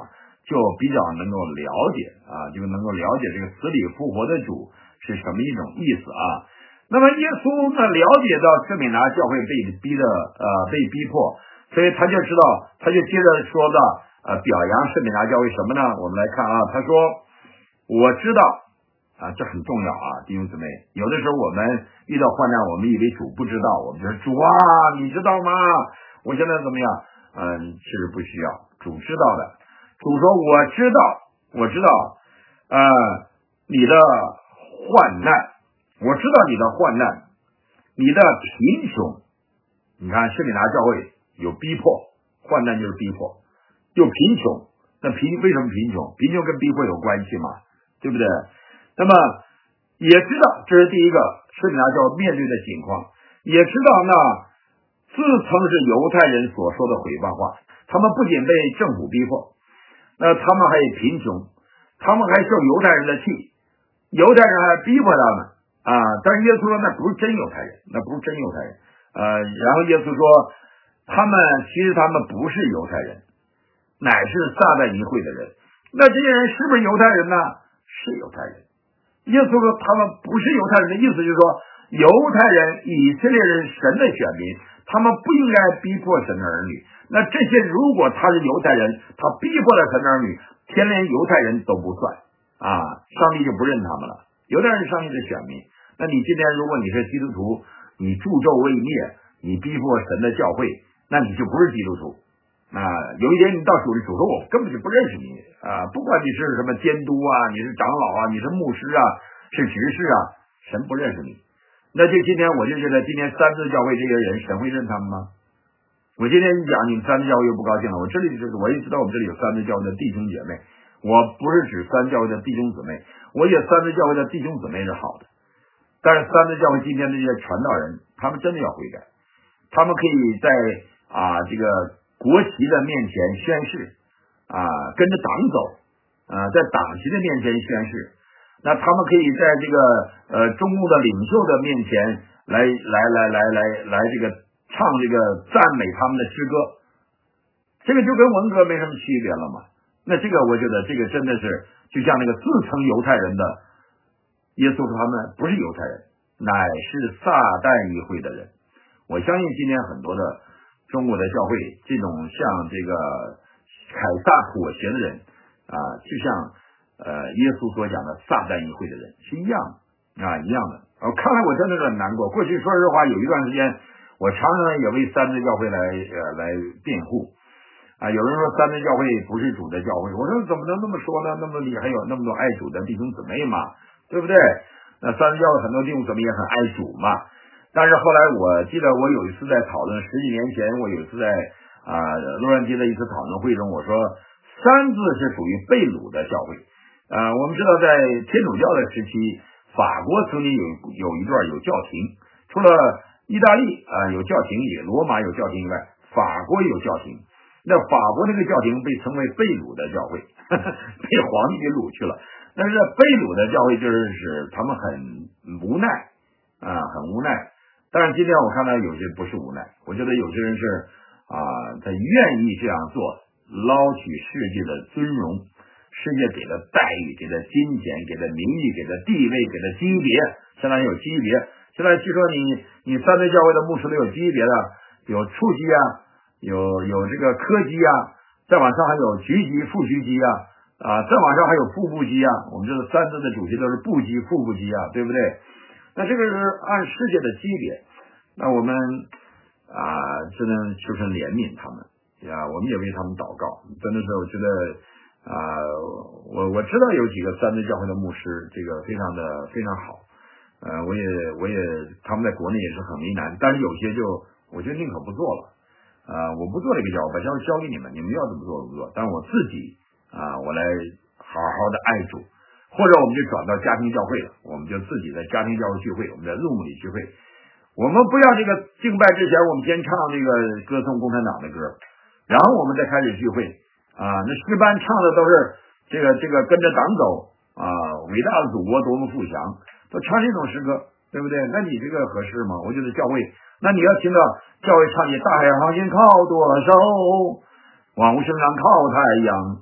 就比较能够了解啊，就能够了解这个死里复活的主是什么一种意思啊。那么耶稣呢，了解到士米拿教会被逼的呃被逼迫，所以他就知道，他就接着说到呃表扬士米拿教会什么呢？我们来看啊，他说我知道啊，这很重要啊，弟兄姊妹，有的时候我们遇到患难，我们以为主不知道，我们就说主啊，你知道吗？我现在怎么样？嗯，其实不需要，主知道的。主说我知道，我知道，呃，你的患难，我知道你的患难，你的贫穷。你看士米拿教会有逼迫，患难就是逼迫，有贫穷。那贫为什么贫穷？贫穷跟逼迫有关系嘛，对不对？那么也知道这是第一个士米拿教会面对的情况，也知道那自曾是犹太人所说的毁谤话，他们不仅被政府逼迫，那他们还有贫穷，他们还受犹太人的气，犹太人还逼迫他们啊。但是耶稣说那不是真犹太人，那不是真犹太人。呃，然后耶稣说他们其实他们不是犹太人，乃是撒旦议会的人。那这些人是不是犹太人呢？是犹太人。耶稣说他们不是犹太人的意思就是说，犹太人以色列人神的选民，他们不应该逼迫神的儿女。那这些如果他是犹太人，他逼迫了神的儿女，天连犹太人都不算啊，上帝就不认他们了。犹太人是上帝的选民，那你今天如果你是基督徒，你助纣为虐，你逼迫神的教会，那你就不是基督徒啊。有一天你到主里，主说我根本就不认识你啊，不管你是什么监督啊，你是长老啊，你是牧师啊，是执事啊，神不认识你。那就今天我就觉得今天三字教会这些人，神会认他们吗？我今天一讲你们三字教会又不高兴了，我这里就是我也知道我们这里有三字教会的弟兄姐妹，我不是指三字教会的弟兄姊妹，我觉得三字教会的弟兄姊妹是好的，但是三字教会今天这些传道人，他们真的要悔改，他们可以在啊这个国旗的面前宣誓啊，跟着党走啊，在党旗的面前宣誓，那他们可以在这个呃中共的领袖的面前来来来来来来这个唱这个赞美他们的诗歌，这个就跟文革没什么区别了嘛。那这个我觉得这个真的是就像那个自称犹太人的耶稣说他们不是犹太人，乃是撒旦议会的人。我相信今天很多的中国的教会，这种像这个凯撒妥协的人啊，就像呃耶稣所讲的撒旦议会的人是一样啊一样的。哦，看来我真的是很难过。过去说实话，有一段时间我常常也为三字教会来呃来辩护啊。有人说三字教会不是主的教会，我说怎么能这么说呢？那么里还有那么多爱主的弟兄姊妹嘛，对不对？那三字教会很多弟兄姊妹也很爱主嘛。但是后来我记得我有一次在讨论，十几年前我有一次在啊洛杉矶的一次讨论会中，我说三字是属于被掳的教会。啊，我们知道在天主教的时期，法国曾经有有一段有教廷，除了意大利啊有教廷，也罗马有教廷以外，法国也有教廷。那法国那个教廷被称为被掳的教会，呵呵被皇帝给掳去了。但是被掳的教会就是使他们很无奈啊，很无奈。但是今天我看到有些不是无奈，我觉得有些人是啊，他愿意这样做，捞取世界的尊荣，世界给的待遇，给的金钱，给的名誉，给的地位，给的级别，相当于有级别。现在据说你你三位教会的牧师都有级别的，有处级啊，有有这个科级啊，再往上还有局级、副局级啊，啊，再往上还有副部级啊。我们这个三字的主席都是部级、副部级啊，对不对？那这个是按世界的级别，那我们啊，只能求神怜悯他们呀，我们也为他们祷告。真的是，我觉得啊，我我知道有几个三字教会的牧师，这个非常的非常好，呃，我也我也他们在国内也是很为难，但是有些就我就宁可不做了，啊、呃，我不做这个教，把教会交给你们，你们要怎么做怎么做，但我自己啊、呃，我来好好的爱主。或者我们就转到家庭教会了，我们就自己在家庭教会聚会，我们在路姆里聚会。我们不要这个敬拜之前，我们先唱这个歌颂共产党的歌，然后我们再开始聚会啊。那诗班唱的都是这个这个跟着党走啊，伟大的祖国多么富强，都唱这种诗歌，对不对？那你这个合适吗？我觉得教会，那你要听到教会唱起大海航行靠舵手，万物生长靠太阳。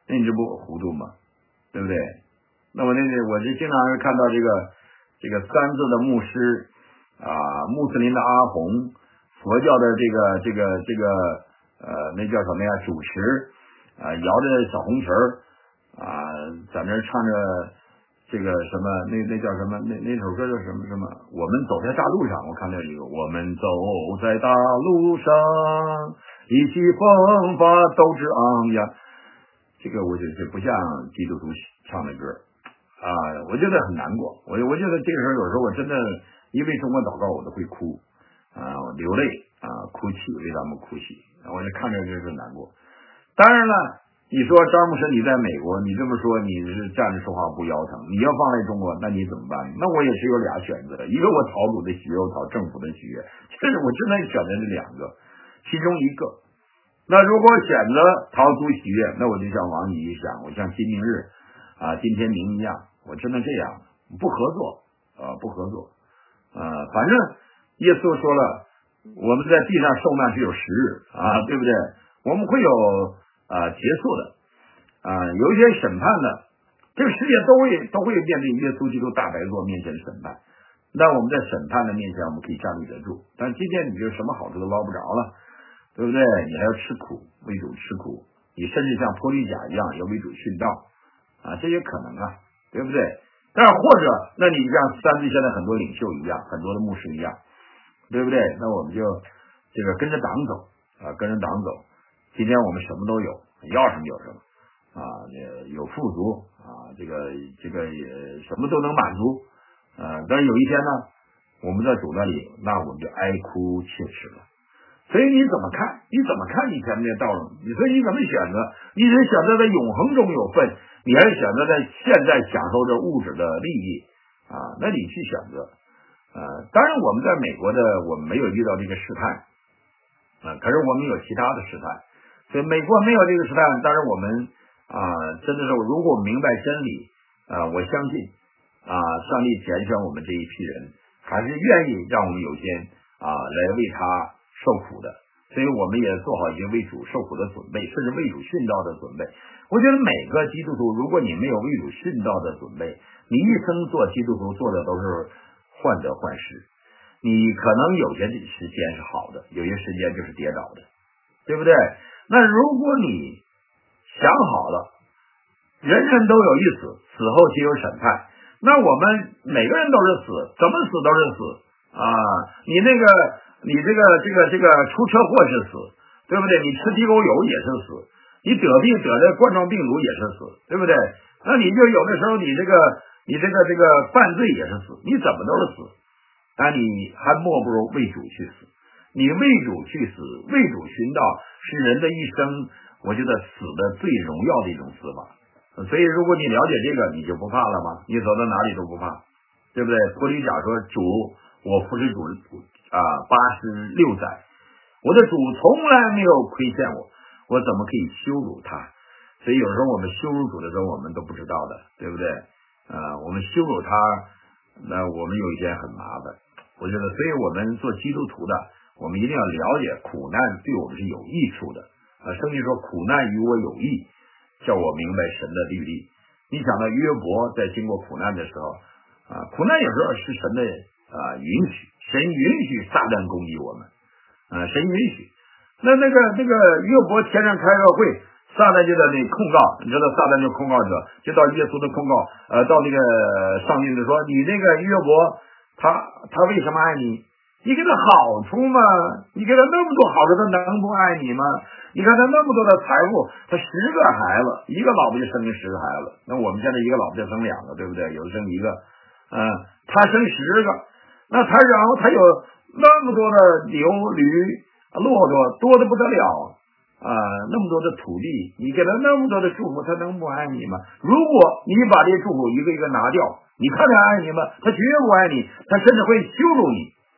那你这不糊涂吗？对不对？那我那我就经常是看到这个这个三字的牧师啊，穆斯林的阿红，佛教的这个这个这个呃那叫什么呀？主持啊，摇着小红旗儿啊，在那唱着这个什么那那叫什么那那首歌叫什么什么？我们走在大路上，我看到一个，我们走在大路上，意气风发，斗志昂扬。这个我觉得这不像基督徒唱的歌啊，我觉得很难过。我我觉得这个时候有时候我真的因为中国祷告我都会哭啊，流泪啊，哭泣，为他们哭泣，我就看着就是难过。当然了，你说张牧师你在美国，你这么说你是站着说话不腰疼，你要放在中国，那你怎么办？那我也是有俩选择，一个我讨主的喜悦，我讨政府的喜悦，就是我只能选择这两个，其中一个。那如果选择逃出喜悦，那我就像王尼一想，我像金明日啊、金天明一样，我只能这样，不合作啊，不合作啊。反正耶稣说了，我们在地上受难只有十日啊，对不对？我们会有啊结束的啊，有一些审判的，这个世界都会都会面对耶稣基督大白座面前审判。那我们在审判的面前，我们可以站立得住。但今天你就什么好处都捞不着了。对不对？你还要吃苦，为主吃苦，你甚至像托利甲一样要为主殉道啊，这也可能啊，对不对？但是或者，那你像三地现在很多领袖一样，很多的牧师一样，对不对？那我们就这个跟着党走啊，跟着党走。今天我们什么都有，要什么有什么啊，有富足啊，这个这个也什么都能满足啊。但是有一天呢，我们在主那里，那我们就哀哭切齿了。所以你怎么看？你怎么看你前面的道路？你所以你怎么选择？你是选择在永恒中有份，你还是选择在现在享受着物质的利益啊？那你去选择。呃，当然我们在美国的我们没有遇到这个试探啊，可是我们有其他的试探，所以美国没有这个试探。当然我们啊，真的是如果我们明白真理啊，我相信啊，上帝拣选我们这一批人，还是愿意让我们有一天啊来为他受苦的，所以我们也做好一些为主受苦的准备，甚至为主殉道的准备。我觉得每个基督徒，如果你没有为主殉道的准备，你一生做基督徒做的都是患得患失。你可能有些时间是好的，有些时间就是跌倒的，对不对？那如果你想好了，人人都有一死，死后岂有审判？那我们每个人都是死，怎么死都是死啊！你那个。你这个这个这个出车祸是死，对不对？你吃地沟油也是死，你得病得的冠状病毒也是死，对不对？那你就有的时候你这个你这个这个犯罪也是死，你怎么都是死，那你还莫不如为主去死。你为主去死，为主寻道，是人的一生，我觉得死的最荣耀的一种死法。所以如果你了解这个，你就不怕了吗？你走到哪里都不怕，对不对？托里甲说：“主，我服侍主。”啊，八十六载，我的主从来没有亏欠我，我怎么可以羞辱他？所以有时候我们羞辱主的时候，我们都不知道的，对不对？啊，我们羞辱他，那我们有一件很麻烦。我觉得，所以我们做基督徒的，我们一定要了解苦难对我们是有益处的。啊，圣经说苦难与我有益，叫我明白神的律例。你想到约伯在经过苦难的时候，啊，苦难有时候是神的啊允许。神允许撒旦攻击我们，啊，神允许。那那个那个约伯天上开个会，撒旦就在那控告，你知道撒旦就控告者，就到耶稣的控告，呃，到那个上帝的说，你那个约伯，他他为什么爱你？你给他好处嘛，你给他那么多好处，他能不爱你吗？你看他那么多的财富，他十个孩子，一个老婆就生了十个孩子，那我们现在一个老婆就生两个，对不对？有的生一个，嗯、呃，他生十个。那他然后他有那么多的牛驴骆驼，多的不得了啊！那么多的土地，你给他那么多的祝福，他能不爱你吗？如果你把这些祝福一个一个拿掉，你看他爱你吗？他绝不爱你，他甚至会羞辱你。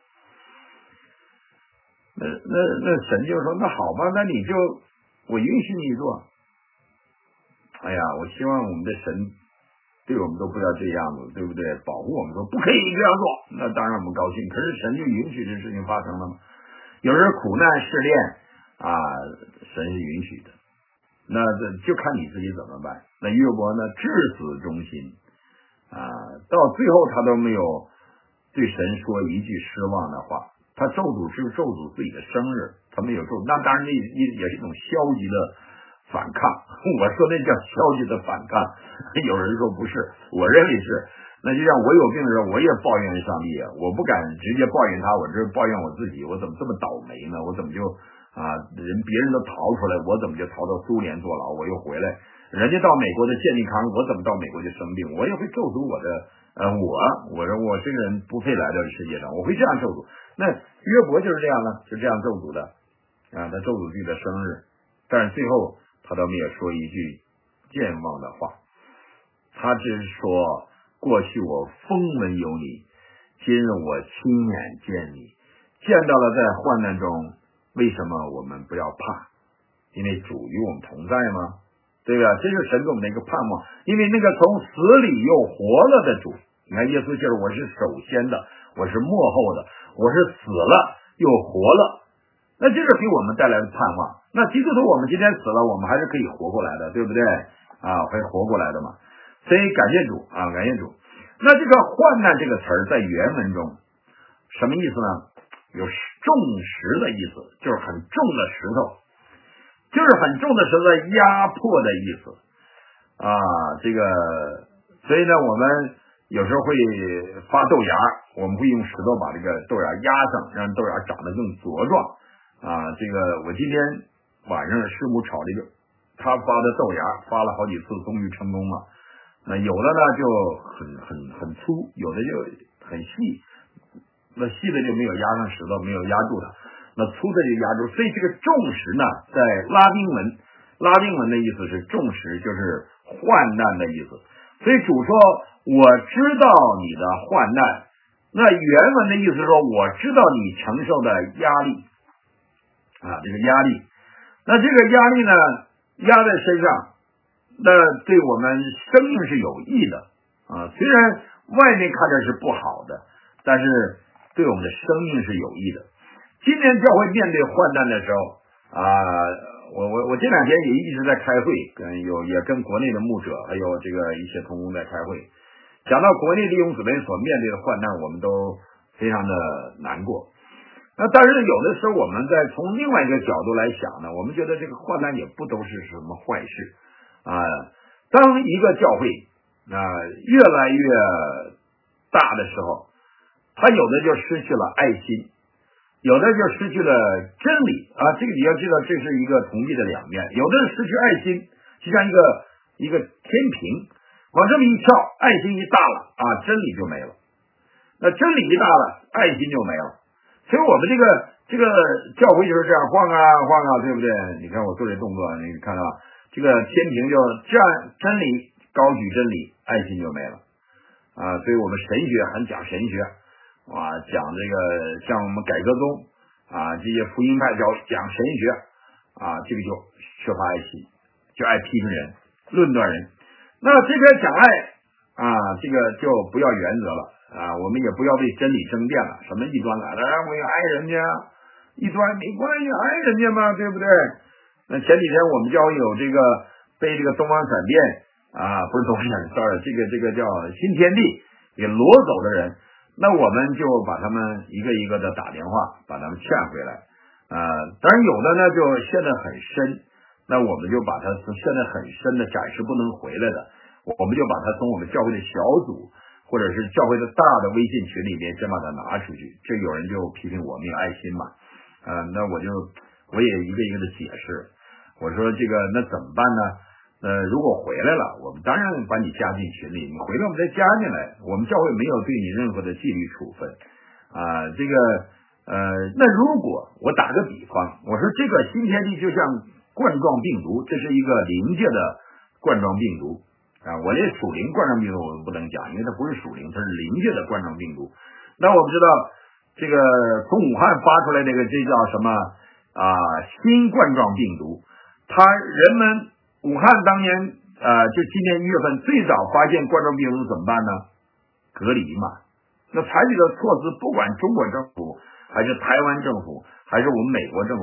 那那那神就说：“那好吧，那你就我允许你做。”哎呀，我希望我们的神对我们都不要这样子，对不对？保护我们说不可以这样做，那当然我们高兴。可是神就允许这事情发生了吗？有时候苦难试炼啊，神是允许的那就看你自己怎么办。那约伯呢，至死忠心啊，到最后他都没有对神说一句失望的话。他咒诅是咒诅自己的生日，他没有咒，那当然那也也是一种消极的反抗。我说那叫消极的反抗，有人说不是，我认为是。那就像我有病的时候，我也抱怨上帝啊，我不敢直接抱怨他，我这抱怨我自己，我怎么这么倒霉呢？我怎么就啊人别人都逃出来，我怎么就逃到苏联坐牢，我又回来？人家到美国的健康，我怎么到美国就生病？我也会咒诅我的呃我，我说我这个人不配来到世界上，我会这样咒诅。那约伯就是这样呢，就这样咒诅的啊，他咒诅自己的生日，但是最后他都没有说一句健忘的话，他只是说过去我风闻有你，今日我亲眼见你，见到了在患难中，为什么我们不要怕？因为主与我们同在吗？对吧？这是神给我们的一个盼望，因为那个从死里又活了的主，你看耶稣就是我是首先的，我是幕后的，我是死了又活了，那这是给我们带来的盼望。那基督徒我们今天死了，我们还是可以活过来的，对不对啊？会活过来的嘛。所以感谢主啊，感谢主。那这个患难这个词儿在原文中什么意思呢？有重石的意思，就是很重的石头，就是很重的石头压迫的意思啊。这个所以呢，我们有时候会发豆芽，我们会用石头把这个豆芽压上，让豆芽长得更茁壮啊。这个我今天晚上师母炒这个他发的豆芽，发了好几次，终于成功了。那有的呢就很很很粗，有的就很细，那细的就没有压上石头，没有压住它，那粗的就压住。所以这个重石呢，在拉丁文，拉丁文的意思是重石，就是患难的意思。所以主说我知道你的患难，那原文的意思是说我知道你承受的压力啊，这个压力，那这个压力呢压在身上，那对我们生命是有益的啊，虽然外面看着是不好的，但是对我们的生命是有益的。今天教会面对患难的时候啊，我我我这两天也一直在开会，跟有也跟国内的牧者还有这个一些同工在开会，讲到国内弟兄姊妹所面对的患难，我们都非常的难过。那但是有的时候我们在从另外一个角度来想呢，我们觉得这个患难也不都是什么坏事啊。当一个教会啊越来越大的时候，他有的就失去了爱心，有的就失去了真理啊。这个你要知道，这是一个铜币的两面，有的人失去爱心，就像一个一个天平往这么一跳，爱心一大了啊，真理就没了。那真理一大了，爱心就没了。所以我们这个这个教会就是这样晃啊晃啊，对不对？你看我做这动作，你看到这个天平就站真理，高举真理，爱心就没了啊。所以我们神学很讲神学啊，讲这个像我们改革宗啊，这些福音派教讲神学啊，这个就缺乏爱心，就爱批评人、论断人。那这个讲爱啊，这个就不要原则了啊，我们也不要为真理争辩了。什么异端来了，我也爱人家，异端没关系，爱人家嘛，对不对？那前几天我们教会有这个被这个东方闪电啊，不是东方闪电 ，sorry， 这个这个叫新天地给掳走的人。那我们就把他们一个一个的打电话把他们劝回来啊、呃，当然有的呢就陷得很深，那我们就把他从陷得很深的暂时不能回来的，我们就把他从我们教会的小组或者是教会的大的微信群里面先把他拿出去。这有人就批评我没有爱心嘛，啊、呃，那我就我也一个一个的解释，我说这个那怎么办呢？呃，如果回来了，我们当然把你加进群里，你回来我们再加进来。我们教会没有对你任何的纪律处分啊、呃。这个呃，那如果我打个比方，我说这个新天地就像冠状病毒，这是一个灵界的冠状病毒啊。我连属灵冠状病毒我不能讲，因为它不是属灵，它是灵界的冠状病毒。那我们知道这个从武汉发出来这个这叫什么啊？新冠状病毒，它人们。武汉当年呃，就今年一月份最早发现冠状病毒怎么办呢？隔离嘛。那采取的措施，不管中国政府还是台湾政府还是我们美国政府，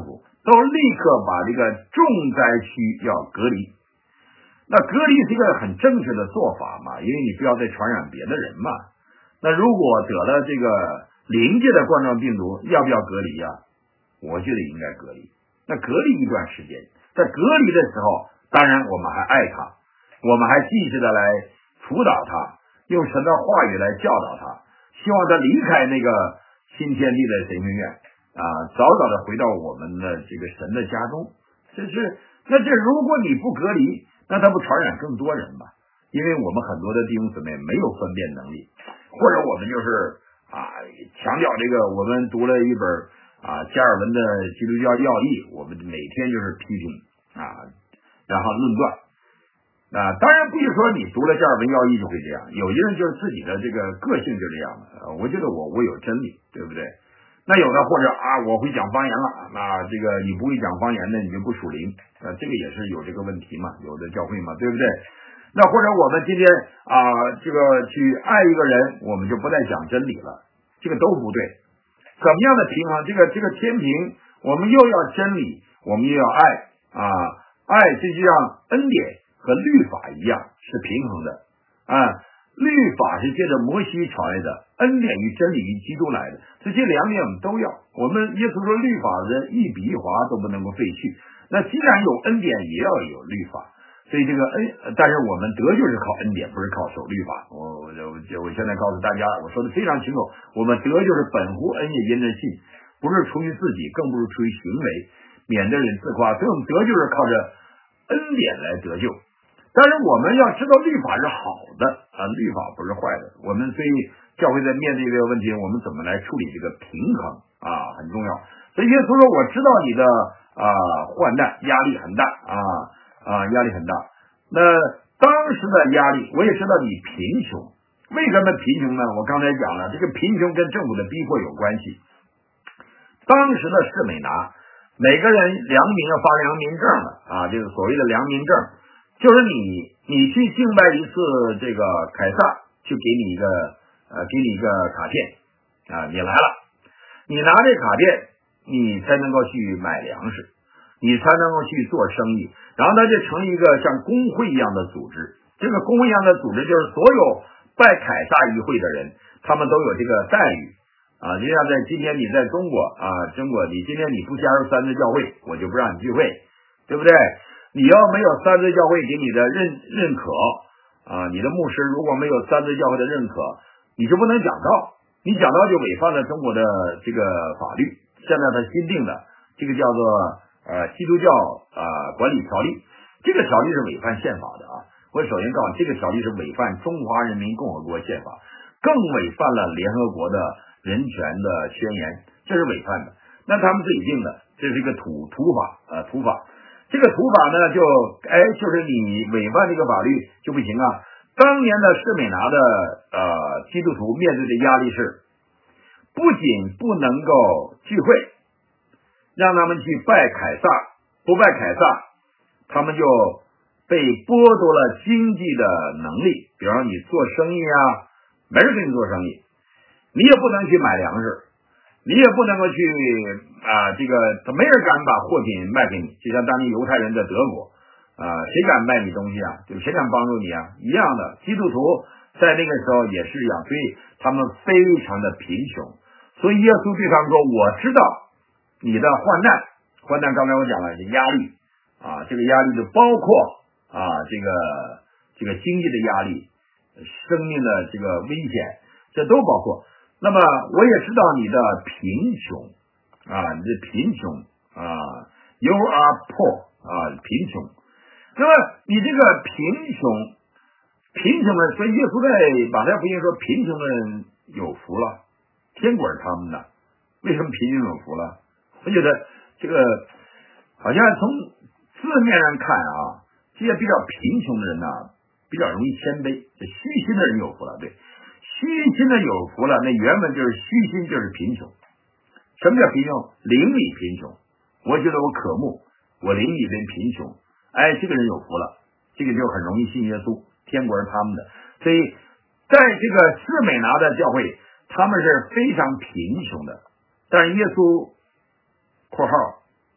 都立刻把这个重灾区要隔离。那隔离是一个很正确的做法嘛，因为你不要再传染别的人嘛。那如果得了这个临界的冠状病毒，要不要隔离呀？我觉得应该隔离。那隔离一段时间，在隔离的时候，当然我们还爱他，我们还继续的来辅导他，用神的话语来教导他，希望他离开那个新天地的神学院啊，早早的回到我们的这个神的家中。这是那这如果你不隔离，那他不传染更多人吗？因为我们很多的弟兄姊妹没有分辨能力，或者我们就是啊强调这个，我们读了一本啊加尔文的基督教要义，我们每天就是批评啊，然后论断啊。当然不是说你读了加尔文要义就会这样，有些人就是自己的这个个性就这样的。我觉得我我有真理，对不对？那有的或者啊我会讲方言了，那这个你不会讲方言的你就不属灵，呃这个也是有这个问题嘛，有的教会嘛，对不对？那或者我们今天啊这个去爱一个人，我们就不再讲真理了，这个都不对。怎么样的平衡？这个这个天平，我们又要真理，我们又要爱啊，爱这就像恩典和律法一样是平衡的啊。律法是借着摩西传来的，恩典与真理与基督来的，这些两点我们都要。我们耶稣说律法的一笔一划都不能够废去，那既然有恩典也要有律法，所以这个恩，但是我们得救是靠恩典，不是靠守律法。我我我现在告诉大家，我说的非常清楚，我们得救是本乎恩也因着信，不是出于自己，更不是出于行为，免得人自夸。所以我们得救是靠着恩典来得救。但是我们要知道律法是好的啊，律法不是坏的。我们所以教会在面对这个问题，我们怎么来处理这个平衡啊，很重要。所以耶稣说，我知道你的啊患难压力很大啊啊压力很大。那当时的压力，我也知道你贫穷。为什么贫穷呢？我刚才讲了，这个贫穷跟政府的逼迫有关系。当时的士美拿，每个人良民要发良民证的啊，就是所谓的良民证。就是你，你去敬拜一次这个凯撒，就给你一个呃，给你一个卡片啊，你来了，你拿这卡片，你才能够去买粮食，你才能够去做生意，然后它就成一个像工会一样的组织。这个工会一样的组织，就是所有拜凯撒议会的人，他们都有这个待遇啊。就像在今天你在中国啊，中国你今天你不加入三自教会，我就不让你聚会，对不对？你要没有三自教会给你的认认可啊，你的牧师如果没有三自教会的认可，你就不能讲道，你讲道就违反了中国的这个法律。现在他新定的这个叫做呃基督教呃管理条例，这个条例是违反宪法的啊。我首先告诉你，这个条例是违反中华人民共和国宪法，更违反了联合国的人权的宣言，这是违犯的。那他们自己定的，这是一个土土法呃土法。这个土法呢，就哎，就是你违反这个法律就不行啊。当年的士美拿的呃基督徒面对的压力是，不仅不能够聚会，让他们去拜凯撒，不拜凯撒，他们就被剥夺了经济的能力。比方说你做生意啊，没人给你做生意，你也不能去买粮食。你也不能够去啊，这个没人敢把货品卖给你，就像当年犹太人在德国啊，谁敢卖你东西啊？就谁敢帮助你啊？一样的，基督徒在那个时候也是一样，所以他们非常的贫穷。所以耶稣对他们说：“我知道你的患难，患难刚才我讲了是压力啊，这个压力就包括啊这个这个经济的压力、生命的这个危险，这都包括。”那么我也知道你的贫穷啊，你的贫穷啊 ，you are poor 啊，贫穷。那么你这个贫穷，贫穷的，所以耶稣在马太福音说，贫穷的人有福了，天国是他们的。为什么贫穷有福了？我觉得这个好像从字面上看啊，这些比较贫穷的人呢、啊，比较容易谦卑，这虚心的人有福了，对。虚心的有福了，那原本就是虚心就是贫穷。什么叫贫穷？灵里贫穷。我觉得我渴慕，我灵里边贫穷，哎，这个人有福了，这个就很容易信耶稣，天国是他们的。所以在这个士美拿的教会，他们是非常贫穷的，但是耶稣括号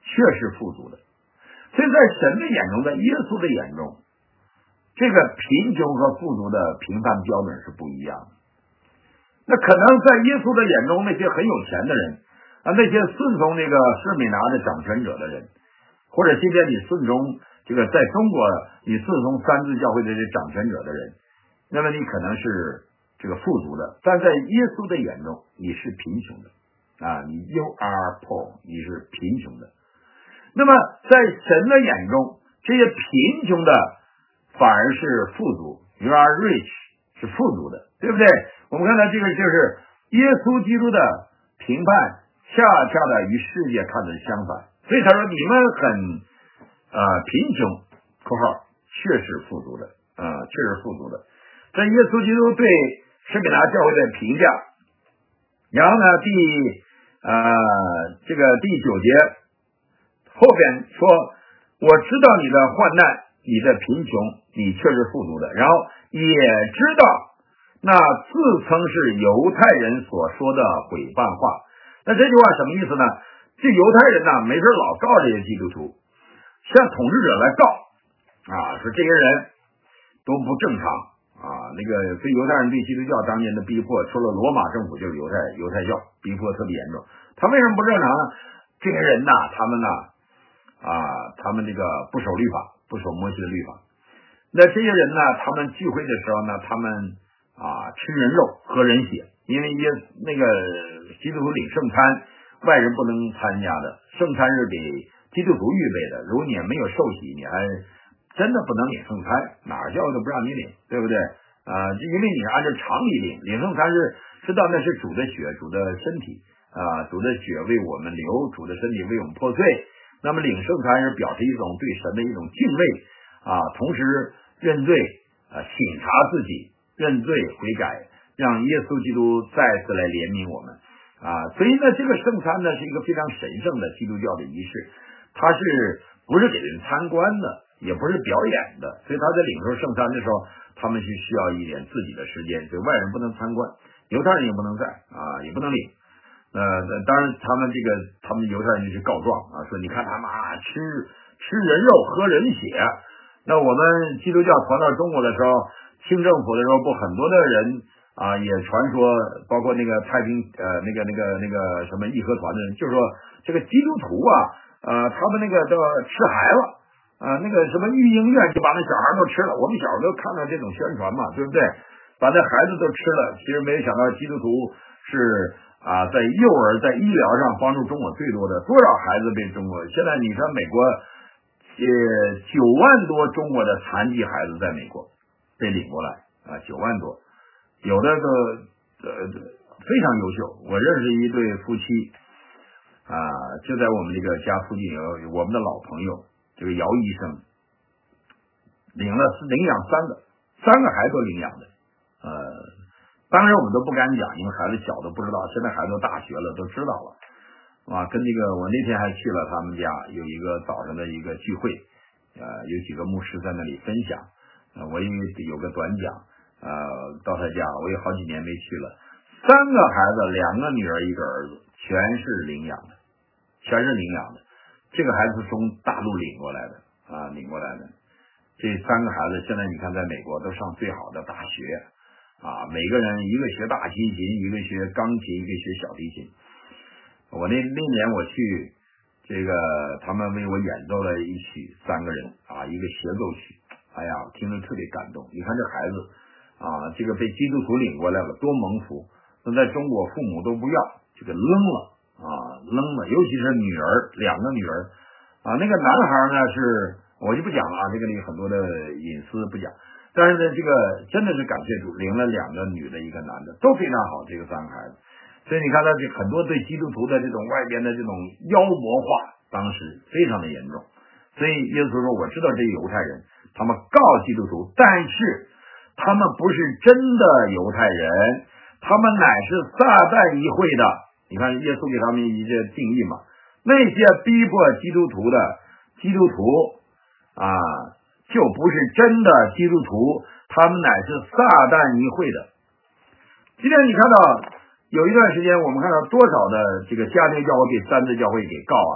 确是富足的。所以在神的眼中，在耶稣的眼中，这个贫穷和富足的评判标准是不一样的。那可能在耶稣的眼中，那些很有钱的人啊，那些顺从这个施米拿的掌权者的人，或者今天你顺从这个在中国你顺从三自教会的这掌权者的人，那么你可能是这个富足的，但在耶稣的眼中你是贫穷的啊，你 you are poor， 你是贫穷的。那么在神的眼中，这些贫穷的反而是富足 ，you are rich， 是富足的，对不对？我们看到这个就是耶稣基督的评判，恰恰的与世界看的相反。所以他说你们很呃贫穷（括号确实富足的啊、呃，确实富足的）。这耶稣基督对施比拿教会的评价。然后呢，第呃这个第九节后边说，我知道你的患难，你的贫穷，你确实富足的。然后也知道那自称是犹太人所说的毁谤话。那这句话什么意思呢？这犹太人呢，没事老告这些基督徒，向统治者来告啊，说这些人都不正常啊。那个对犹太人对基督教当年的逼迫，除了罗马政府就是犹太犹太教逼迫特别严重。他为什么不正常呢？这些人呐，他们呢啊，他们这个不守律法，不守摩西的律法。那这些人呢，他们聚会的时候呢，他们啊吃人肉喝人血，因为耶那个基督徒领圣餐，外人不能参加的，圣餐是给基督徒预备的。如果你没有受洗，你还真的不能领圣餐，哪儿教会都不让你领，对不对？啊、呃，因为你是按照常理领，领圣餐是知道那是主的血，主的身体啊、呃，主的血为我们流，主的身体为我们破碎。那么领圣餐是表示一种对神的一种敬畏啊，同时认罪啊，省察自己，认罪悔改，让耶稣基督再次来怜悯我们啊。所以呢，这个圣餐呢是一个非常神圣的基督教的仪式，它是不是给人参观的，也不是表演的。所以他在领受圣餐的时候，他们是需要一点自己的时间，所以外人不能参观，犹太人也不能在啊，也不能领。呃，当然他们这个他们犹太人就去告状啊，说你看他们啊吃吃人肉喝人血。那我们基督教传到中国的时候，清政府的时候不很多的人啊也传说，包括那个太平呃那个那个那个什么义和团的人，就是说这个基督徒啊呃他们那个都吃孩子啊、呃、那个什么育婴院就把那小孩都吃了。我们小时候都看到这种宣传嘛，对不对？把那孩子都吃了，其实没有想到基督徒是啊，在幼儿在医疗上帮助中国最多的，多少孩子被中国？现在你看美国，呃，九万多中国的残疾孩子在美国被领过来啊，九万多，有的都呃非常优秀。我认识一对夫妻啊，就在我们这个家附近有我们的老朋友，这个姚医生领了领养三个，三个孩子都领养的，呃。当然我们都不敢讲，因为孩子小都不知道，现在孩子都大学了，都知道了啊。跟那个我那天还去了他们家，有一个早上的一个聚会，呃，有几个牧师在那里分享，呃，我也有个短讲，呃，到他家我有好几年没去了。三个孩子，两个女儿一个儿子，全是领养的，全是领养的。这个孩子是从大陆领过来的啊，领过来的。这三个孩子现在你看在美国都上最好的大学。啊，每个人一个学大提琴，一个学钢琴，一个学小提琴。我那那年我去，这个他们为我演奏了一曲，三个人啊，一个协奏曲。哎呀，听着特别感动。你看这孩子啊，这个被基督徒领过来了，多蒙福。那在中国父母都不要，这个扔了啊，扔了。尤其是女儿，两个女儿啊，那个男孩呢是我就不讲了啊，这个里很多的隐私不讲。但是呢，这个真的是感谢主，领了两个女的，一个男的，都非常好。这个三个孩子，所以你看他这很多对基督徒的这种外边的这种妖魔化，当时非常的严重。所以耶稣说：“我知道这些犹太人，他们告基督徒，但是他们不是真的犹太人，他们乃是撒旦一会的。”你看耶稣给他们一些定义嘛，那些逼迫基督徒的基督徒啊。就不是真的基督徒，他们乃是撒旦一会的。今天你看到有一段时间，我们看到多少的这个家庭教会被三自教会给告啊，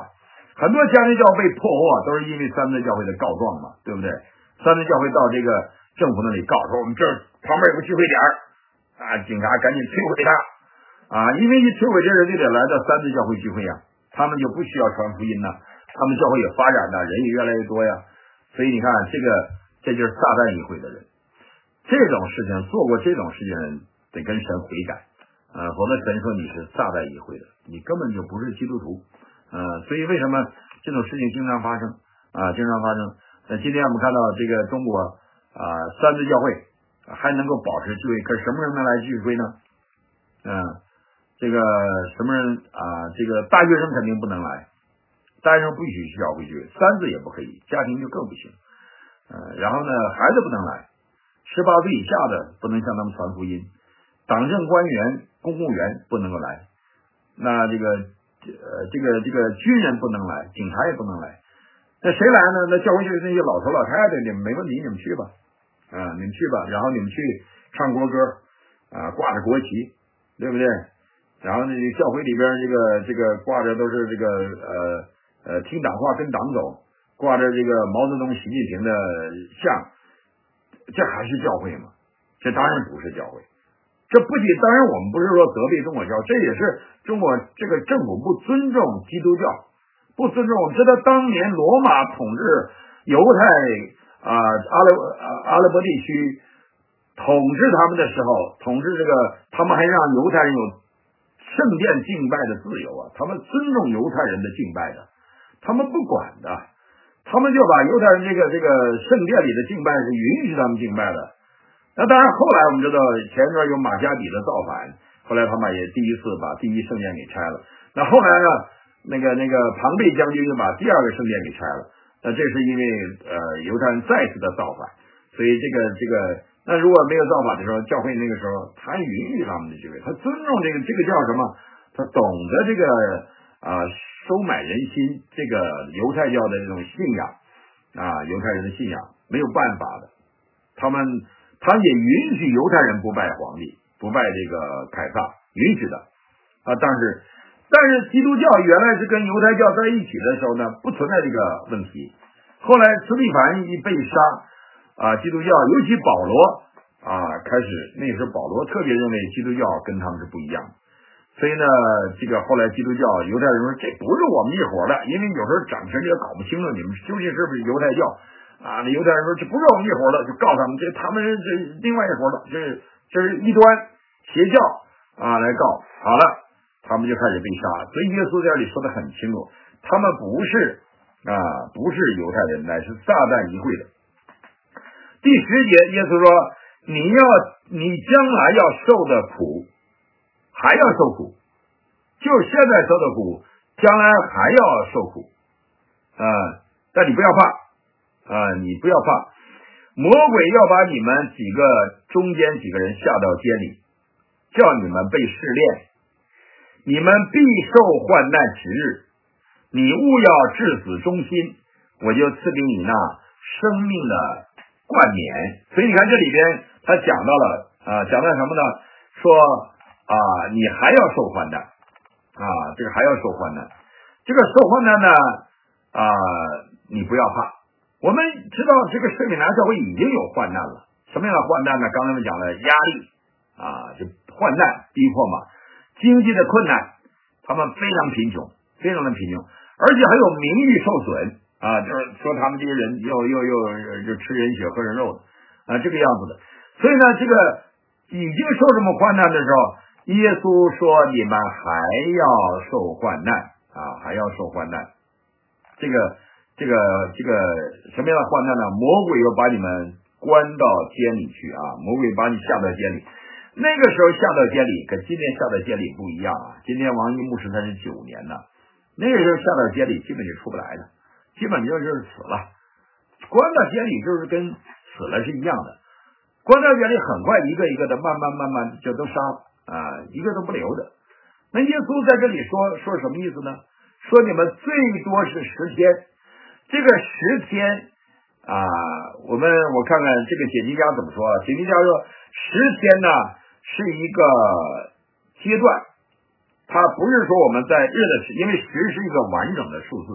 很多家庭教会被破获都是因为三自教会的告状嘛，对不对？三自教会到这个政府那里告说我们这儿旁边有个聚会点啊，警察赶紧摧毁它啊，因为一摧毁这人就得来到三自教会聚会呀，他们就不需要传福音了，他们教会也发展了，人也越来越多呀，所以你看这个这就是撒旦议会的人，这种事情做过这种事情得跟神悔改，呃，否则神说你是撒旦议会的，你根本就不是基督徒，呃，所以为什么这种事情经常发生啊？经常发生。那今天我们看到这个中国啊，三自教会还能够保持聚会，可是什么人能来聚会呢？嗯、呃，这个什么人啊？这个大学生肯定不能来，大学生不许去教会聚会，三自也不可以，家庭就更不行。呃，然后呢，孩子不能来，十八岁以下的不能向他们传福音，党政官员、公务员不能够来，那这个呃这个这个军人不能来，警察也不能来。那谁来呢？那教会就是那些老头老太太，你们没问题，你们去吧，啊，你们去吧，然后你们去唱国歌，啊，挂着国旗，对不对？然后呢，教会里边这个这个挂着都是这个呃呃听党话跟党走，挂着这个毛泽东、习近平的像，这还是教会吗？这当然不是教会。这不仅当然我们不是说责备中国教，这也是中国这个政府不尊重基督教。不尊重，我们知道当年罗马统治犹太啊、呃、阿拉阿拉伯地区，统治他们的时候，统治这个他们还让犹太人有圣殿敬拜的自由啊，他们尊重犹太人的敬拜的，他们不管的，他们就把犹太人这个这个圣殿里的敬拜是允许他们敬拜的。那当然后来我们知道前一段有马加比的造反，后来他们也第一次把第一圣殿给拆了。那后来呢？那个那个庞贝将军又把第二个圣殿给拆了，那这是因为呃犹太人再次的造反，所以这个这个那如果没有造反的时候，教会那个时候他允许他们的聚会，他尊重这个这个叫什么？他懂得这个啊、呃、收买人心，这个犹太教的这种信仰啊，犹太人的信仰没有办法的，他们他也允许犹太人不拜皇帝，不拜这个凯撒，允许的啊，但是。但是基督教原来是跟犹太教在一起的时候呢，不存在这个问题。后来司提反一被杀，啊，基督教尤其保罗啊，开始那时候保罗特别认为基督教跟他们是不一样，所以呢，这个后来基督教犹太人说这不是我们一伙的，因为有时候掌权者搞不清楚你们究竟是不是犹太教啊。那犹太人说这不是我们一伙的，就告他们这他们是这另外一伙的，这是这是异端邪教啊，来告好了。他们就开始被杀，所以耶稣在这里说的很清楚，他们不是啊，不是犹太人，乃是撒旦议会的。第十节，耶稣说：“你要，你将来要受的苦，还要受苦，就是现在受的苦，将来还要受苦啊！但你不要怕啊，你不要怕，魔鬼要把你们几个中间几个人下到监里，叫你们被试炼。”你们必受患难时日，你务要至死忠心，我就赐给你那生命的冠冕。所以你看这里边他讲到了啊，讲到什么呢？说啊，你还要受患难啊，这个还要受患难。这个受患难呢啊，你不要怕。我们知道这个圣米兰教会已经有患难了，什么样的患难呢？刚才我们讲了压力啊，就患难逼迫嘛。经济的困难，他们非常贫穷，非常的贫穷，而且还有名誉受损啊，就是说他们这些人又又又就吃人血喝人肉的啊，这个样子的。所以呢，这个已经受这么患难的时候，耶稣说你们还要受患难啊，还要受患难。这个这个这个什么样的患难呢？魔鬼要把你们关到监里去啊，魔鬼把你下到监里。那个时候下到监里跟今天下到监里不一样啊！今天王一牧师他是九年呢，那个时候下到监里基本就出不来的，基本就是死了。关到监里就是跟死了是一样的，关到监里很快一个一个的慢慢慢慢就都杀了啊，一个都不留的。那耶稣在这里说说什么意思呢？说你们最多是十天，这个十天啊，我们我看看这个解经家怎么说啊？解经家说十天呢。是一个阶段，它不是说我们在日的时，因为十是一个完整的数字，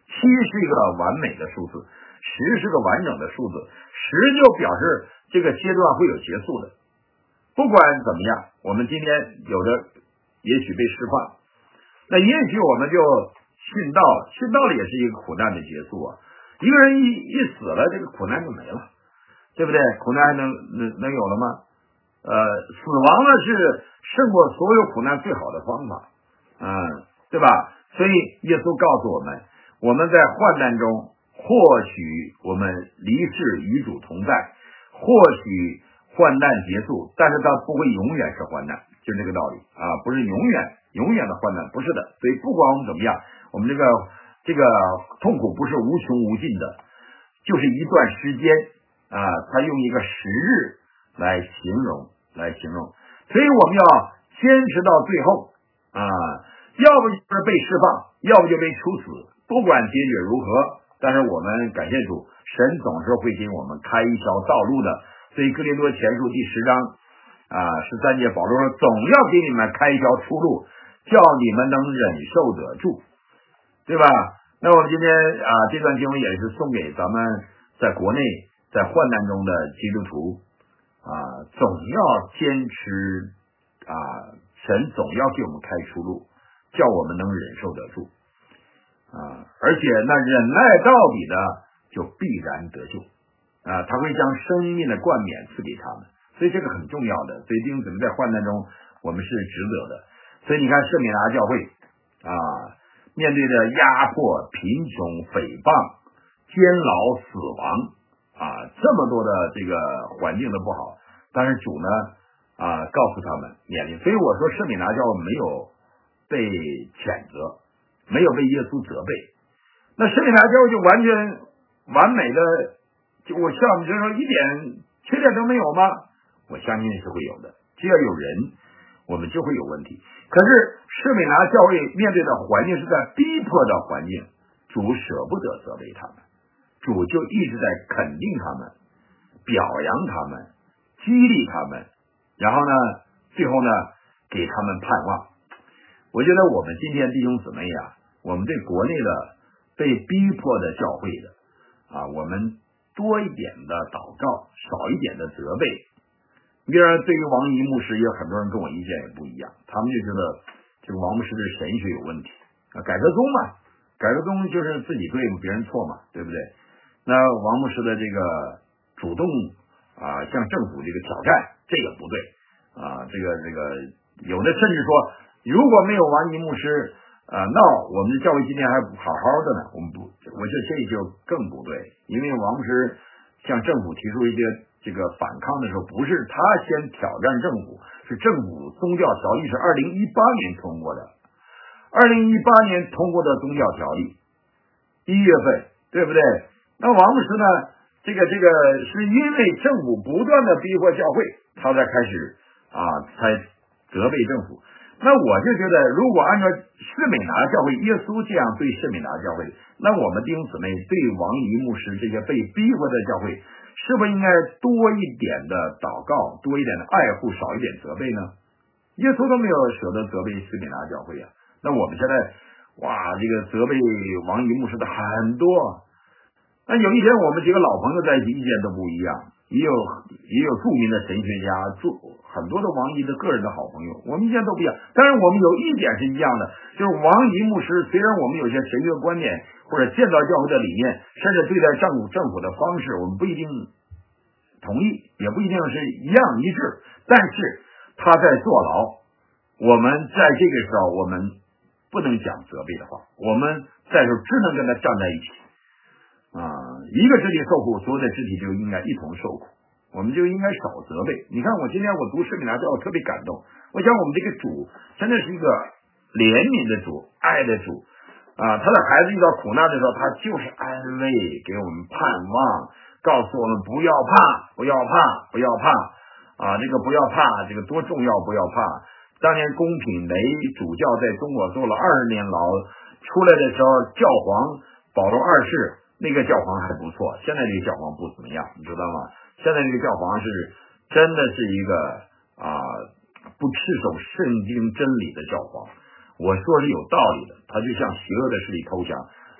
七是一个完美的数字，十是个完整的数字，十就表示这个阶段会有结束的。不管怎么样，我们今天有的也许被释放，那也许我们就殉道了，殉道了也是一个苦难的结束啊。一个人一一死了，这个苦难就没了，对不对？苦难还能能能有了吗？呃，死亡呢是胜过所有苦难最好的方法，嗯，对吧？所以耶稣告诉我们，我们在患难中，或许我们离世与主同在，或许患难结束，但是它不会永远是患难，就是这个道理啊，不是永远永远的患难，不是的。所以不管我们怎么样，我们这个这个痛苦不是无穷无尽的，就是一段时间啊，他用一个时日来形容来形容，所以我们要坚持到最后啊，要不就是被释放，要不就被处死，不管结局如何，但是我们感谢主，神总是会给我们开一条道路的。所以哥林多前书第十章啊十三节，保罗说总要给你们开一条出路，叫你们能忍受得住，对吧？那我们今天啊这段经文也是送给咱们在国内在患难中的基督徒啊，总要坚持啊，神总要给我们开出路，叫我们能忍受得住啊，而且那忍耐到底的就必然得救啊，他会将生命的冠冕赐给他们，所以这个很重要的。所以弟兄姊妹在患难中我们是值得的。所以你看圣米拿教会啊，面对着压迫、贫穷、诽谤、监牢、死亡啊，这么多的这个环境的不好，但是主呢啊告诉他们勉励。所以我说圣米拿教会没有被谴责，没有被耶稣责备，那圣米拿教会就完全完美的，就我像我们就说一点缺点都没有吗？我相信是会有的，只要有人我们就会有问题。可是圣米拿教会面对的环境是在逼迫的环境，主舍不得责备他们，主就一直在肯定他们，表扬他们，激励他们，然后呢最后呢给他们盼望。我觉得我们今天弟兄姊妹啊，我们对国内的被逼迫的教会的啊，我们多一点的祷告，少一点的责备。比如对于王一牧师，也有很多人跟我意见也不一样，他们就觉得这个王牧师的神学有问题啊，改革宗嘛，改革宗就是自己对别人错嘛，对不对？那王牧师的这个主动啊向政府这个挑战，这也不对啊，这个这个有的甚至说，如果没有王一牧师啊，那我们的教会今天还好好的呢，我们不，我觉得这就更不对，因为王牧师向政府提出一些这个反抗的时候，不是他先挑战政府，是政府宗教条例是二零一八年通过的，二零一八年通过的宗教条例，一月份，对不对？那王牧师呢，这个这个是因为政府不断的逼迫教会，他才开始啊，才责备政府。那我就觉得，如果按照士美拿教会耶稣这样对士美拿教会，那我们弟兄姊妹对王一牧师这些被逼迫的教会，是不是应该多一点的祷告，多一点的爱护，少一点责备呢？耶稣都没有舍得责备士美拿教会啊，那我们现在哇，这个责备王一牧师的很多。那有一天我们几个老朋友在一起，意见都不一样，也有也有著名的神学家，著很多的王一的个人的好朋友，我们意见都不一样。但是我们有一点是一样的，就是王一牧师虽然我们有些神学观念或者建造教会的理念，甚至对待政府政府的方式，我们不一定同意，也不一定是一样一致，但是他在坐牢，我们在这个时候我们不能讲责备的话，我们在这只能跟他站在一起啊，一个肢体受苦，所有的肢体就应该一同受苦，我们就应该少责备。你看我今天我读士米拿教，我特别感动，我想我们这个主真的是一个怜悯的主，爱的主啊，他的孩子遇到苦难的时候，他就是安慰，给我们盼望，告诉我们不要怕，不要怕，不要怕啊，这个不要怕，这个多重要，不要怕。当年龚品雷主教在中国坐了二十年牢，出来的时候，教皇保罗二世那个教皇还不错，现在这个教皇不怎么样，你知道吗？现在这个教皇是真的是一个啊不持守圣经真理的教皇，我说是有道理的，他就向邪恶的势力投降，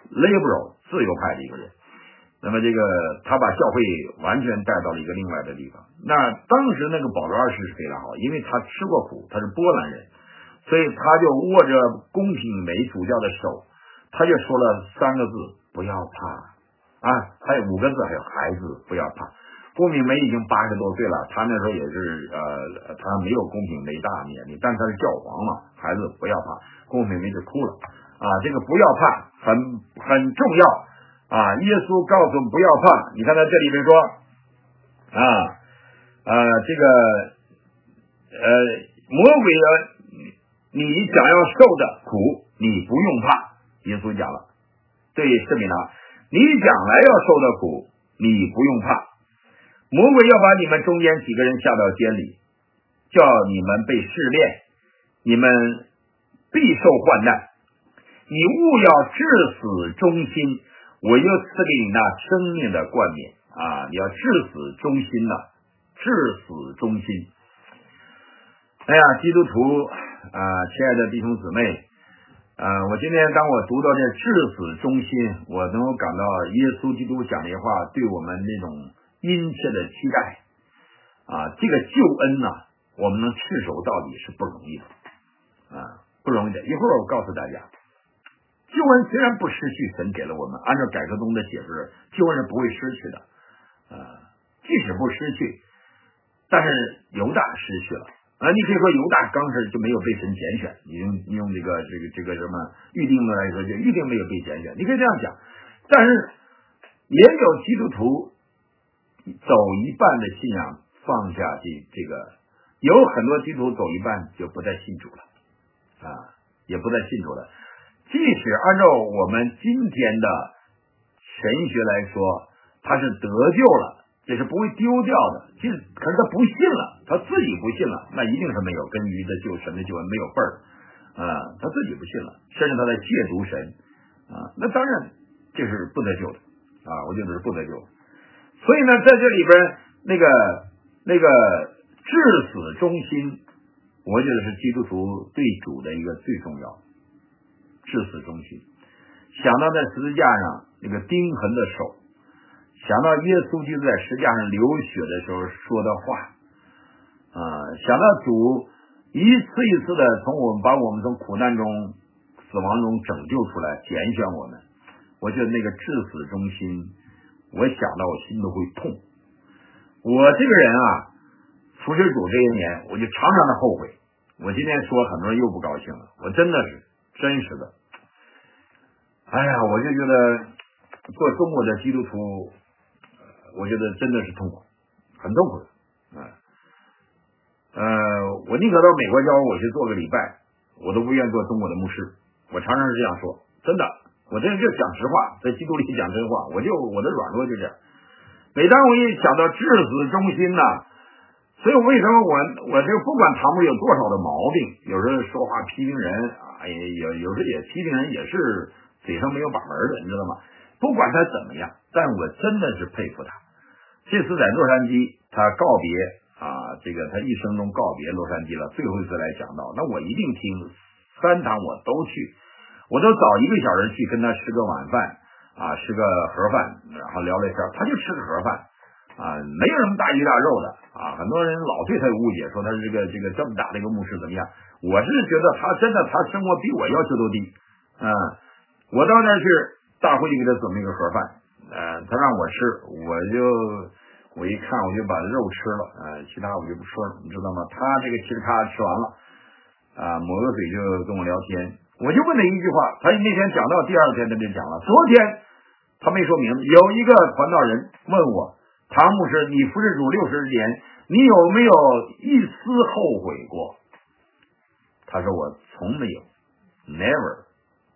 liberal 自由派的一个人。那么这个他把教会完全带到了一个另外的地方。那当时那个保罗二世是非常好，因为他吃过苦，他是波兰人，所以他就握着公平美主教的手，他就说了三个字：不要怕啊！还有五个字，还有孩子不要怕。公平梅已经八十多岁了，他那时候也是呃，他没有公平梅大年龄，但他是教皇嘛，孩子不要怕。公平梅就哭了啊，这个不要怕很很重要啊！耶稣告诉不要怕，你看他这里边说啊呃这个呃魔鬼的你想要受的苦，你不用怕。耶稣讲了，对示每拿，你将来要受的苦，你不用怕。魔鬼要把你们中间几个人下到监里，叫你们被试炼，你们必受患难。你务要至死忠心，我又赐给你那生命的冠冕啊！你要至死忠心呐、啊，至死忠心。哎呀，基督徒啊，亲爱的弟兄姊妹啊，我今天当我读到这至死忠心，我能够感到耶稣基督讲这些话对我们那种殷切的期待啊，这个救恩呢、啊，我们能赤手到底是不容易的啊，不容易的。一会儿我告诉大家，救恩虽然不失去，神给了我们，按照改革宗的解释，救恩是不会失去的啊，即使不失去，但是犹大失去了啊。你可以说犹大刚开始就没有被神拣选，你用你用这个这个这个什么预定的来说，就预定没有被拣选，你可以这样讲。但是也有基督徒走一半的信仰放下这这个，有很多基督徒走一半就不再信主了啊，也不再信主了。即使按照我们今天的神学来说，他是得救了，这是不会丢掉的。其实可是他不信了，他自己不信了，那一定是没有跟鱼的救神的救恩没有份儿啊，他自己不信了，甚至他在亵渎神啊，那当然这是不得救的啊，我觉得是不得救的。所以呢，在这里边那个那个至死忠心，我觉得是基督徒对主的一个最重要，至死忠心。想到在十字架上那个钉痕的手，想到耶稣基督在十字架上流血的时候说的话啊，想到主一次一次的从我们把我们从苦难中死亡中拯救出来，拣选我们，我觉得那个至死忠心，我想到我心都会痛。我这个人啊，服侍主这些年，我就常常的后悔。我今天说很多人又不高兴了，我真的是真实的。哎呀，我就觉得做中国的基督徒，我觉得真的是痛苦，很痛苦的。啊，呃，我宁可到美国教会我去做个礼拜，我都不愿意做中国的牧师。我常常是这样说，真的，我这就讲实话，在基督里讲真话，我就我的软弱就这样。每当我一想到至死忠心呐、啊，所以为什么我我这个不管堂里有多少的毛病，有时候说话批评人啊，也有有时候也批评人也是嘴上没有把门的，你知道吗？不管他怎么样，但我真的是佩服他。这次在洛杉矶，他告别啊，这个他一生中告别洛杉矶了，最后一次来讲道，那我一定听，三堂我都去，我都早一个小时去跟他吃个晚饭啊，吃个盒饭，然后聊聊天，他就吃个盒饭啊，没有什么大鱼大肉的啊，很多人老对他有误解，说他是这个这个这么大的一个牧师怎么样？我是觉得他真的他生活比我要求都低啊，我到那去大会就给他准备一个盒饭，呃，他让我吃，我就我一看我就把肉吃了，呃，其他我就不说了，你知道吗？他这个其实他吃完了啊，抹个嘴就跟我聊天，我就问他一句话，他那天讲到第二天他就讲了，昨天他没说名字，有一个传道人问我，唐牧师，你服侍主六十年，你有没有一丝后悔过？他说我从没有 ，never。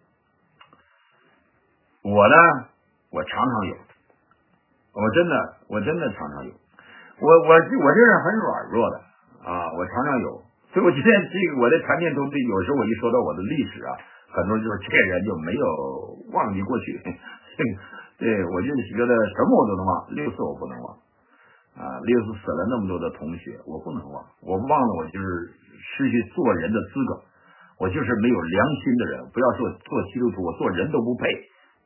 我呢，我常常有，我真的，我真的常常有，我我我这人很软弱的啊，我常常有，所以我今天这个我的产品都对，有时候我一说到我的历史啊，很多人就是这个人就没有忘记过去，对，我就觉得什么我都能忘，六四我不能忘啊，六四死了那么多的同学，我不能忘，我忘了我就是失去做人的资格，我就是没有良心的人，不要做做基督徒，我做人都不配。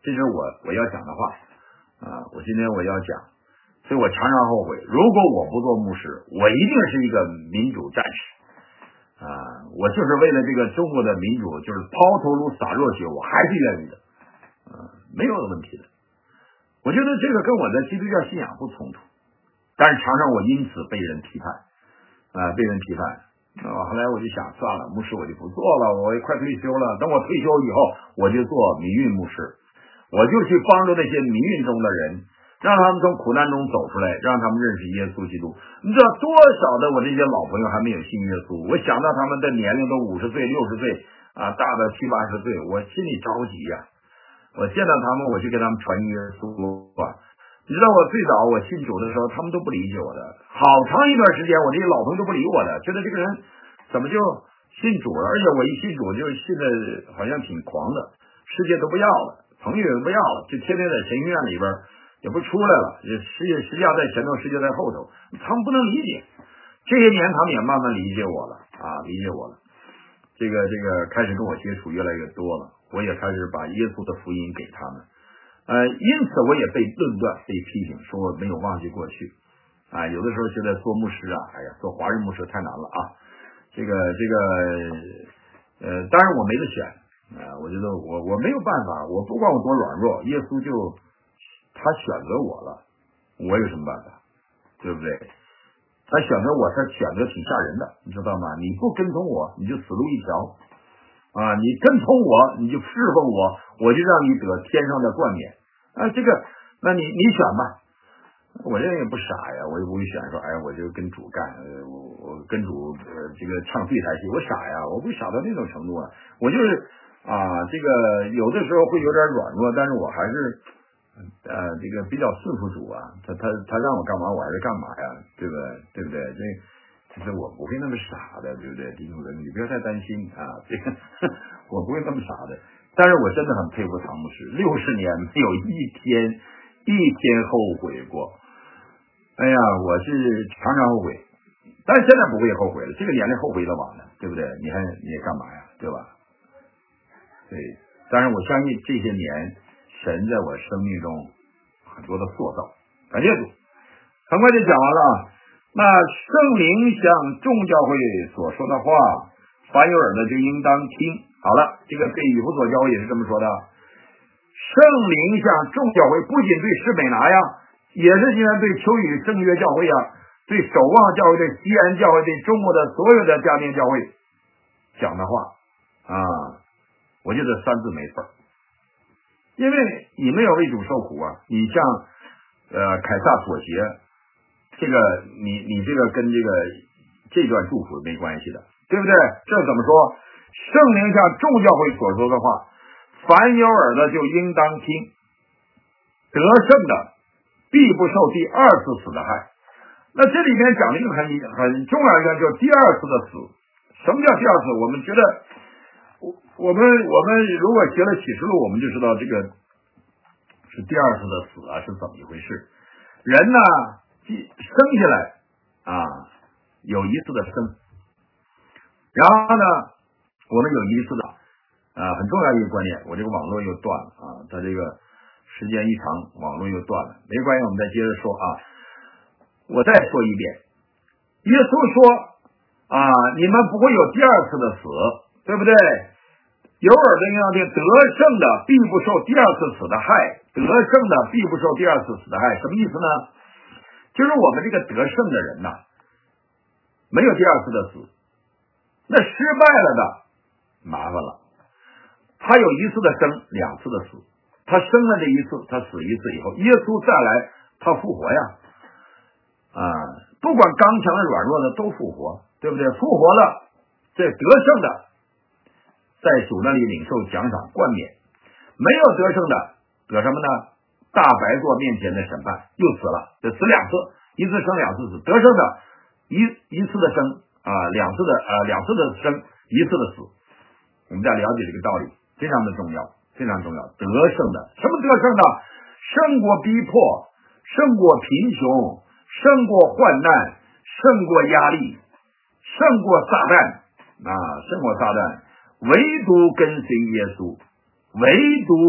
这是我我要讲的话啊，我今天我要讲，所以我常常后悔，如果我不做牧师，我一定是一个民主战士啊，我就是为了这个中国的民主，就是抛头颅洒热血，我还是愿意的，啊，没有问题的。我觉得这个跟我的基督教信仰不冲突，但是常常我因此被人批判啊，被人批判。啊，后来我就想，算了，牧师我就不做了，我也快退休了。等我退休以后，我就做民运牧师，我就去帮助那些民运中的人，让他们从苦难中走出来，让他们认识耶稣基督。你知道多少的我这些老朋友还没有信耶稣？我想到他们的年龄都五十岁、六十岁啊，大的七八十岁，我心里着急呀、啊。我见到他们，我就给他们传耶稣啊。你知道我最早我信主的时候，他们都不理解我的，好长一段时间，我这些老朋友都不理我的，觉得这个人怎么就信主了？而且我一信主就信的好像挺狂的，世界都不要了，朋友也不要了，就天天在神学院里边也不出来了，世界世界在前头，世界在后头，他们不能理解。这些年他们也慢慢理解我了啊，理解我了。这个这个开始跟我接触越来越多了，我也开始把耶稣的福音给他们。呃，因此我也被论断、被批评，说我没有忘记过去。啊，有的时候觉得做牧师啊，哎呀，做华人牧师太难了啊。这个这个，呃，当然我没得选啊，我觉得我我没有办法，我不管我多软弱，耶稣就他选择我了，我有什么办法？对不对？他选择我，他选择挺吓人的，你知道吗？你不跟从我，你就死路一条。啊，你跟从我，你就侍奉我，我就让你得天上的冠冕啊！这个，那你你选吧。我这也不傻呀，我也不会选说，哎，我就跟主干，呃，我我跟主呃这个唱对台戏，我傻呀，我不会傻到那种程度啊。我就是啊，这个有的时候会有点软弱，但是我还是呃这个比较顺服主啊，他他他让我干嘛，我还是干嘛呀，对不对？对不对？这。其实我不会那么傻的，对不对？弟兄姊妹，你不要太担心啊，这个我不会那么傻的。但是我真的很佩服唐牧师，六十年没有一天一天后悔过。哎呀，我是常常后悔，但是现在不会后悔了。这个年龄后悔的晚了，对不对？你还你也干嘛呀，对吧？对，当然我相信这些年神在我生命中很多的塑造，感谢主。很快就讲完了。那圣灵向众教会所说的话，凡有耳的就应当听。好了，这个对以弗所教会也是这么说的。圣灵向众教会，不仅对士美拿呀，也是现在对秋雨圣约教会呀，对守望教会、对西安教会、对中国的所有的家庭教会讲的话啊，我觉得三字没错，因为你没有为主受苦啊，你向呃凯撒妥协。这个你你这个跟这个这段祝福没关系的，对不对？这怎么说？圣灵向众教会所说的话，凡有耳的就应当听。得胜的必不受第二次死的害。那这里面讲了一个很很重要一个，就是第二次的死。什么叫第二次？我们觉得，我我们我们如果学了启示录，我们就知道这个是第二次的死啊是怎么一回事。人呢？生下来啊，有一次的生，然后呢，我们有一次的啊，很重要一个观念。我这个网络又断了啊，它这个时间一长，网络又断了，没关系，我们再接着说啊。我再说一遍，耶稣说啊，你们不会有第二次的死，对不对？有耳的应当听，得胜的必不受第二次死的害，得胜的必不受第二次死的害，什么意思呢？就是我们这个得胜的人呐，没有第二次的死，那失败了的麻烦了。他有一次的生，两次的死，他生了这一次，他死一次以后，耶稣再来，他复活呀，啊，不管刚强的、软弱的都复活，对不对？复活了，这得胜的在主那里领受奖赏冠冕，没有得胜的得什么呢？大白座面前的审判，又死了，这死两次，一次生两次死。得胜的一一次的生啊，两次的呃两次的生，一次的死。我们再了解这个道理，非常的重要，非常重要。得胜的，什么得胜的？胜过逼迫，胜过贫穷，胜过患难，胜过压力，胜过撒旦啊，胜过撒旦。唯独跟随耶稣，唯独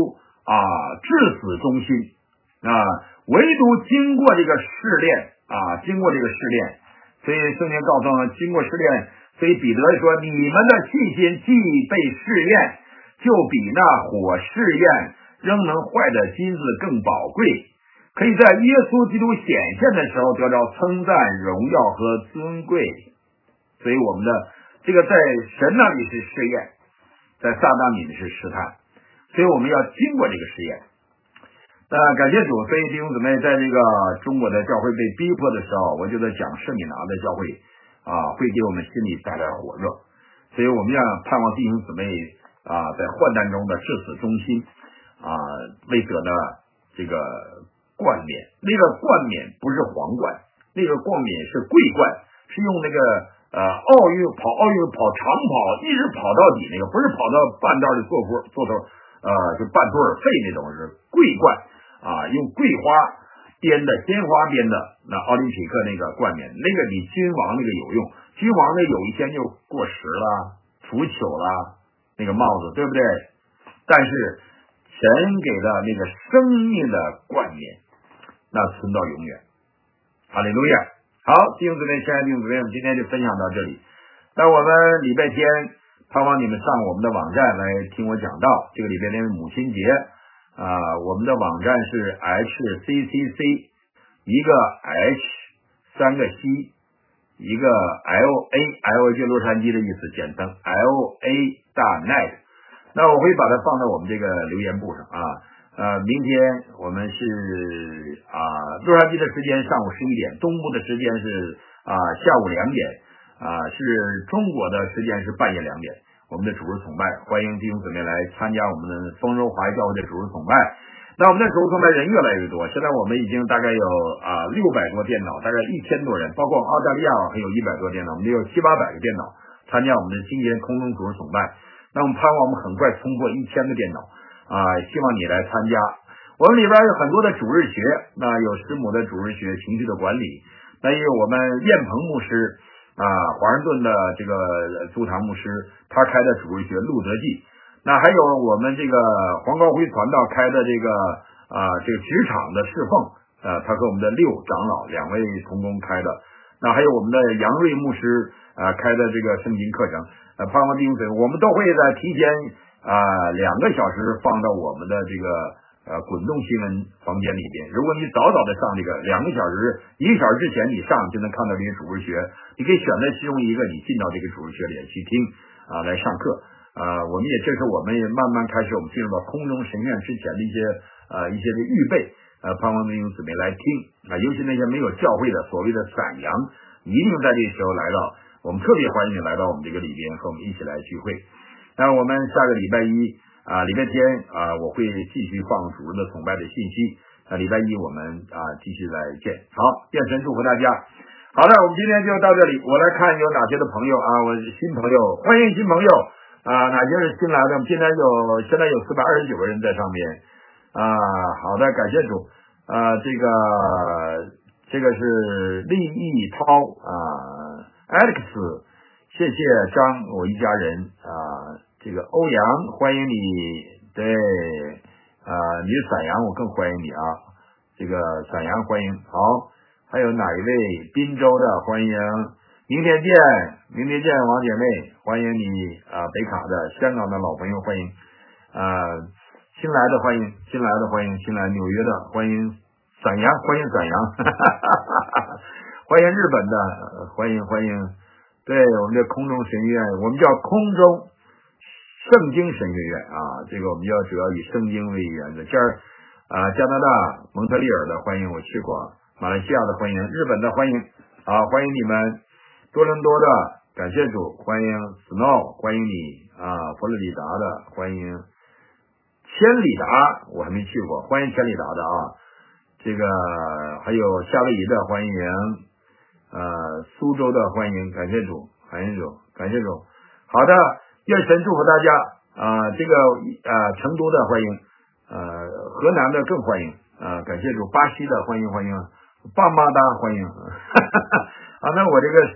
啊至死忠心啊，唯独经过这个试炼啊，经过这个试炼，所以圣经告诉我们，经过试炼，所以彼得说，你们的信心既被试验，就比那火试验仍能坏的金子更宝贵，可以在耶稣基督显现的时候得到称赞、荣耀和尊贵。所以我们的这个在神那里是试验，在撒旦里面是试探，所以我们要经过这个试验。那感谢主，所以弟兄姊妹，在这个中国的教会被逼迫的时候，我觉得讲圣米拿的教会啊，会给我们心里带来火热，所以我们要盼望弟兄姊妹啊，在患难中的至死忠心啊，为得呢这个冠冕。那个冠冕不是皇冠，那个冠冕是桂冠，是用那个呃奥运跑奥运跑长跑一直跑到底那个，不是跑到半道的坐坡坐头呃就半途而废那种，是桂冠啊，用桂花编的鲜花编的那奥林匹克那个冠冕，那个比君王那个有用，君王那有一天就过时了，腐朽了那个帽子，对不对？但是神给的那个生命的冠冕，那存到永远。哈利路亚。好，弟兄姊妹，亲爱的弟兄姊妹，我们今天就分享到这里。那我们礼拜天盼望你们上我们的网站来听我讲道。这个礼拜天是母亲节啊、呃，我们的网站是 H C C C， 一个 H 三个 C， 一个 L A，L 就洛杉矶的意思，简称 L A 大 net。那我会把它放到我们这个留言簿上啊。呃，明天我们是啊，洛杉矶的时间上午十一点，东部的时间是啊下午两点啊，是中国的时间是半夜两点。我们的主日崇拜，欢迎弟兄姊妹来参加我们的丰州华裔教会的主日崇拜。那我们的主日崇拜人越来越多，现在我们已经大概有啊六百多电脑，大概一千多人，包括澳大利亚还有一百多电脑，我们有七八百个电脑参加我们的今天空中主日崇拜。那我们盼望我们很快冲破一千个电脑啊，希望你来参加。我们里边有很多的主日学，那有师母的主日学情绪的管理，那也有我们燕鹏牧师啊，华盛顿的这个驻堂牧师他开的主日学路德记，那还有我们这个黄高辉传道开的这个啊这个职场的侍奉，呃，他和我们的六长老两位同工开的，那还有我们的杨瑞牧师啊开的这个圣经课程，呃，盼望弟兄姊妹，我们都会在提前啊两个小时放到我们的这个呃滚动新闻房间里边。如果你早早的上这个两个小时一个小时之前你上，就能看到这些主日学，你可以选择其中一个，你进到这个主日学里去听啊来上课啊。我们也这是我们也慢慢开始我们进入到空中神院之前的一些呃一些的预备，呃盼望弟兄姊妹来听啊，尤其那些没有教会的所谓的散羊，一定在这时候来到，我们特别欢迎你来到我们这个里边和我们一起来聚会。那我们下个礼拜一啊，礼拜天啊，我会继续放主日的崇拜的信息。啊，礼拜一我们啊继续来见。好，愿神祝福大家。好的，我们今天就到这里。我来看有哪些的朋友啊，我新朋友，欢迎新朋友啊，哪些是新来的？我们今天有现在有四百二十九个人在上面啊。好的，感谢主啊，这个这个是利益涛啊 ，Alex。谢谢张，我一家人啊，这个欧阳欢迎你，对啊，你是散阳，我更欢迎你啊，这个散阳欢迎。好，还有哪一位滨州的欢迎，明天见，明天见王姐妹，欢迎你啊，北卡的香港的老朋友欢迎啊，新来的欢迎，新来的欢迎，新来纽约的欢迎，散阳欢迎散阳，哈哈哈哈，欢迎日本的欢迎欢迎。对，我们的空中神学院，我们叫空中圣经神学院啊，这个我们要主要以圣经为原则。这儿啊，加拿大蒙特利尔的欢迎我去过，马来西亚的欢迎，日本的欢迎啊，欢迎你们，多伦多的感谢主，欢迎 Snow， 欢迎你啊，佛罗里达的欢迎，千里达我还没去过，欢迎千里达的啊，这个还有夏威夷的欢迎。呃，苏州的欢迎，感谢主，感谢主，感谢主。好的，愿神祝福大家啊、呃！这个呃，成都的欢迎，呃，河南的更欢迎啊、呃！感谢主，巴西的欢迎欢迎，爸妈的欢迎。哈哈哈。啊，那我这个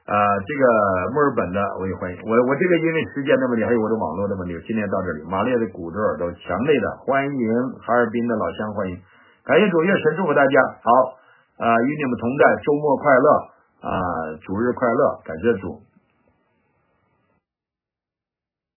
呃，这个墨尔本的我也欢迎。我我这个因为时间的问题，还有我的网络的问题，今天到这里。马列的骨头耳朵，强烈的欢迎哈尔滨的老乡欢迎，感谢主，愿神祝福大家。好，啊、呃，与你们同在，周末快乐啊、呃，主日快乐，感谢主。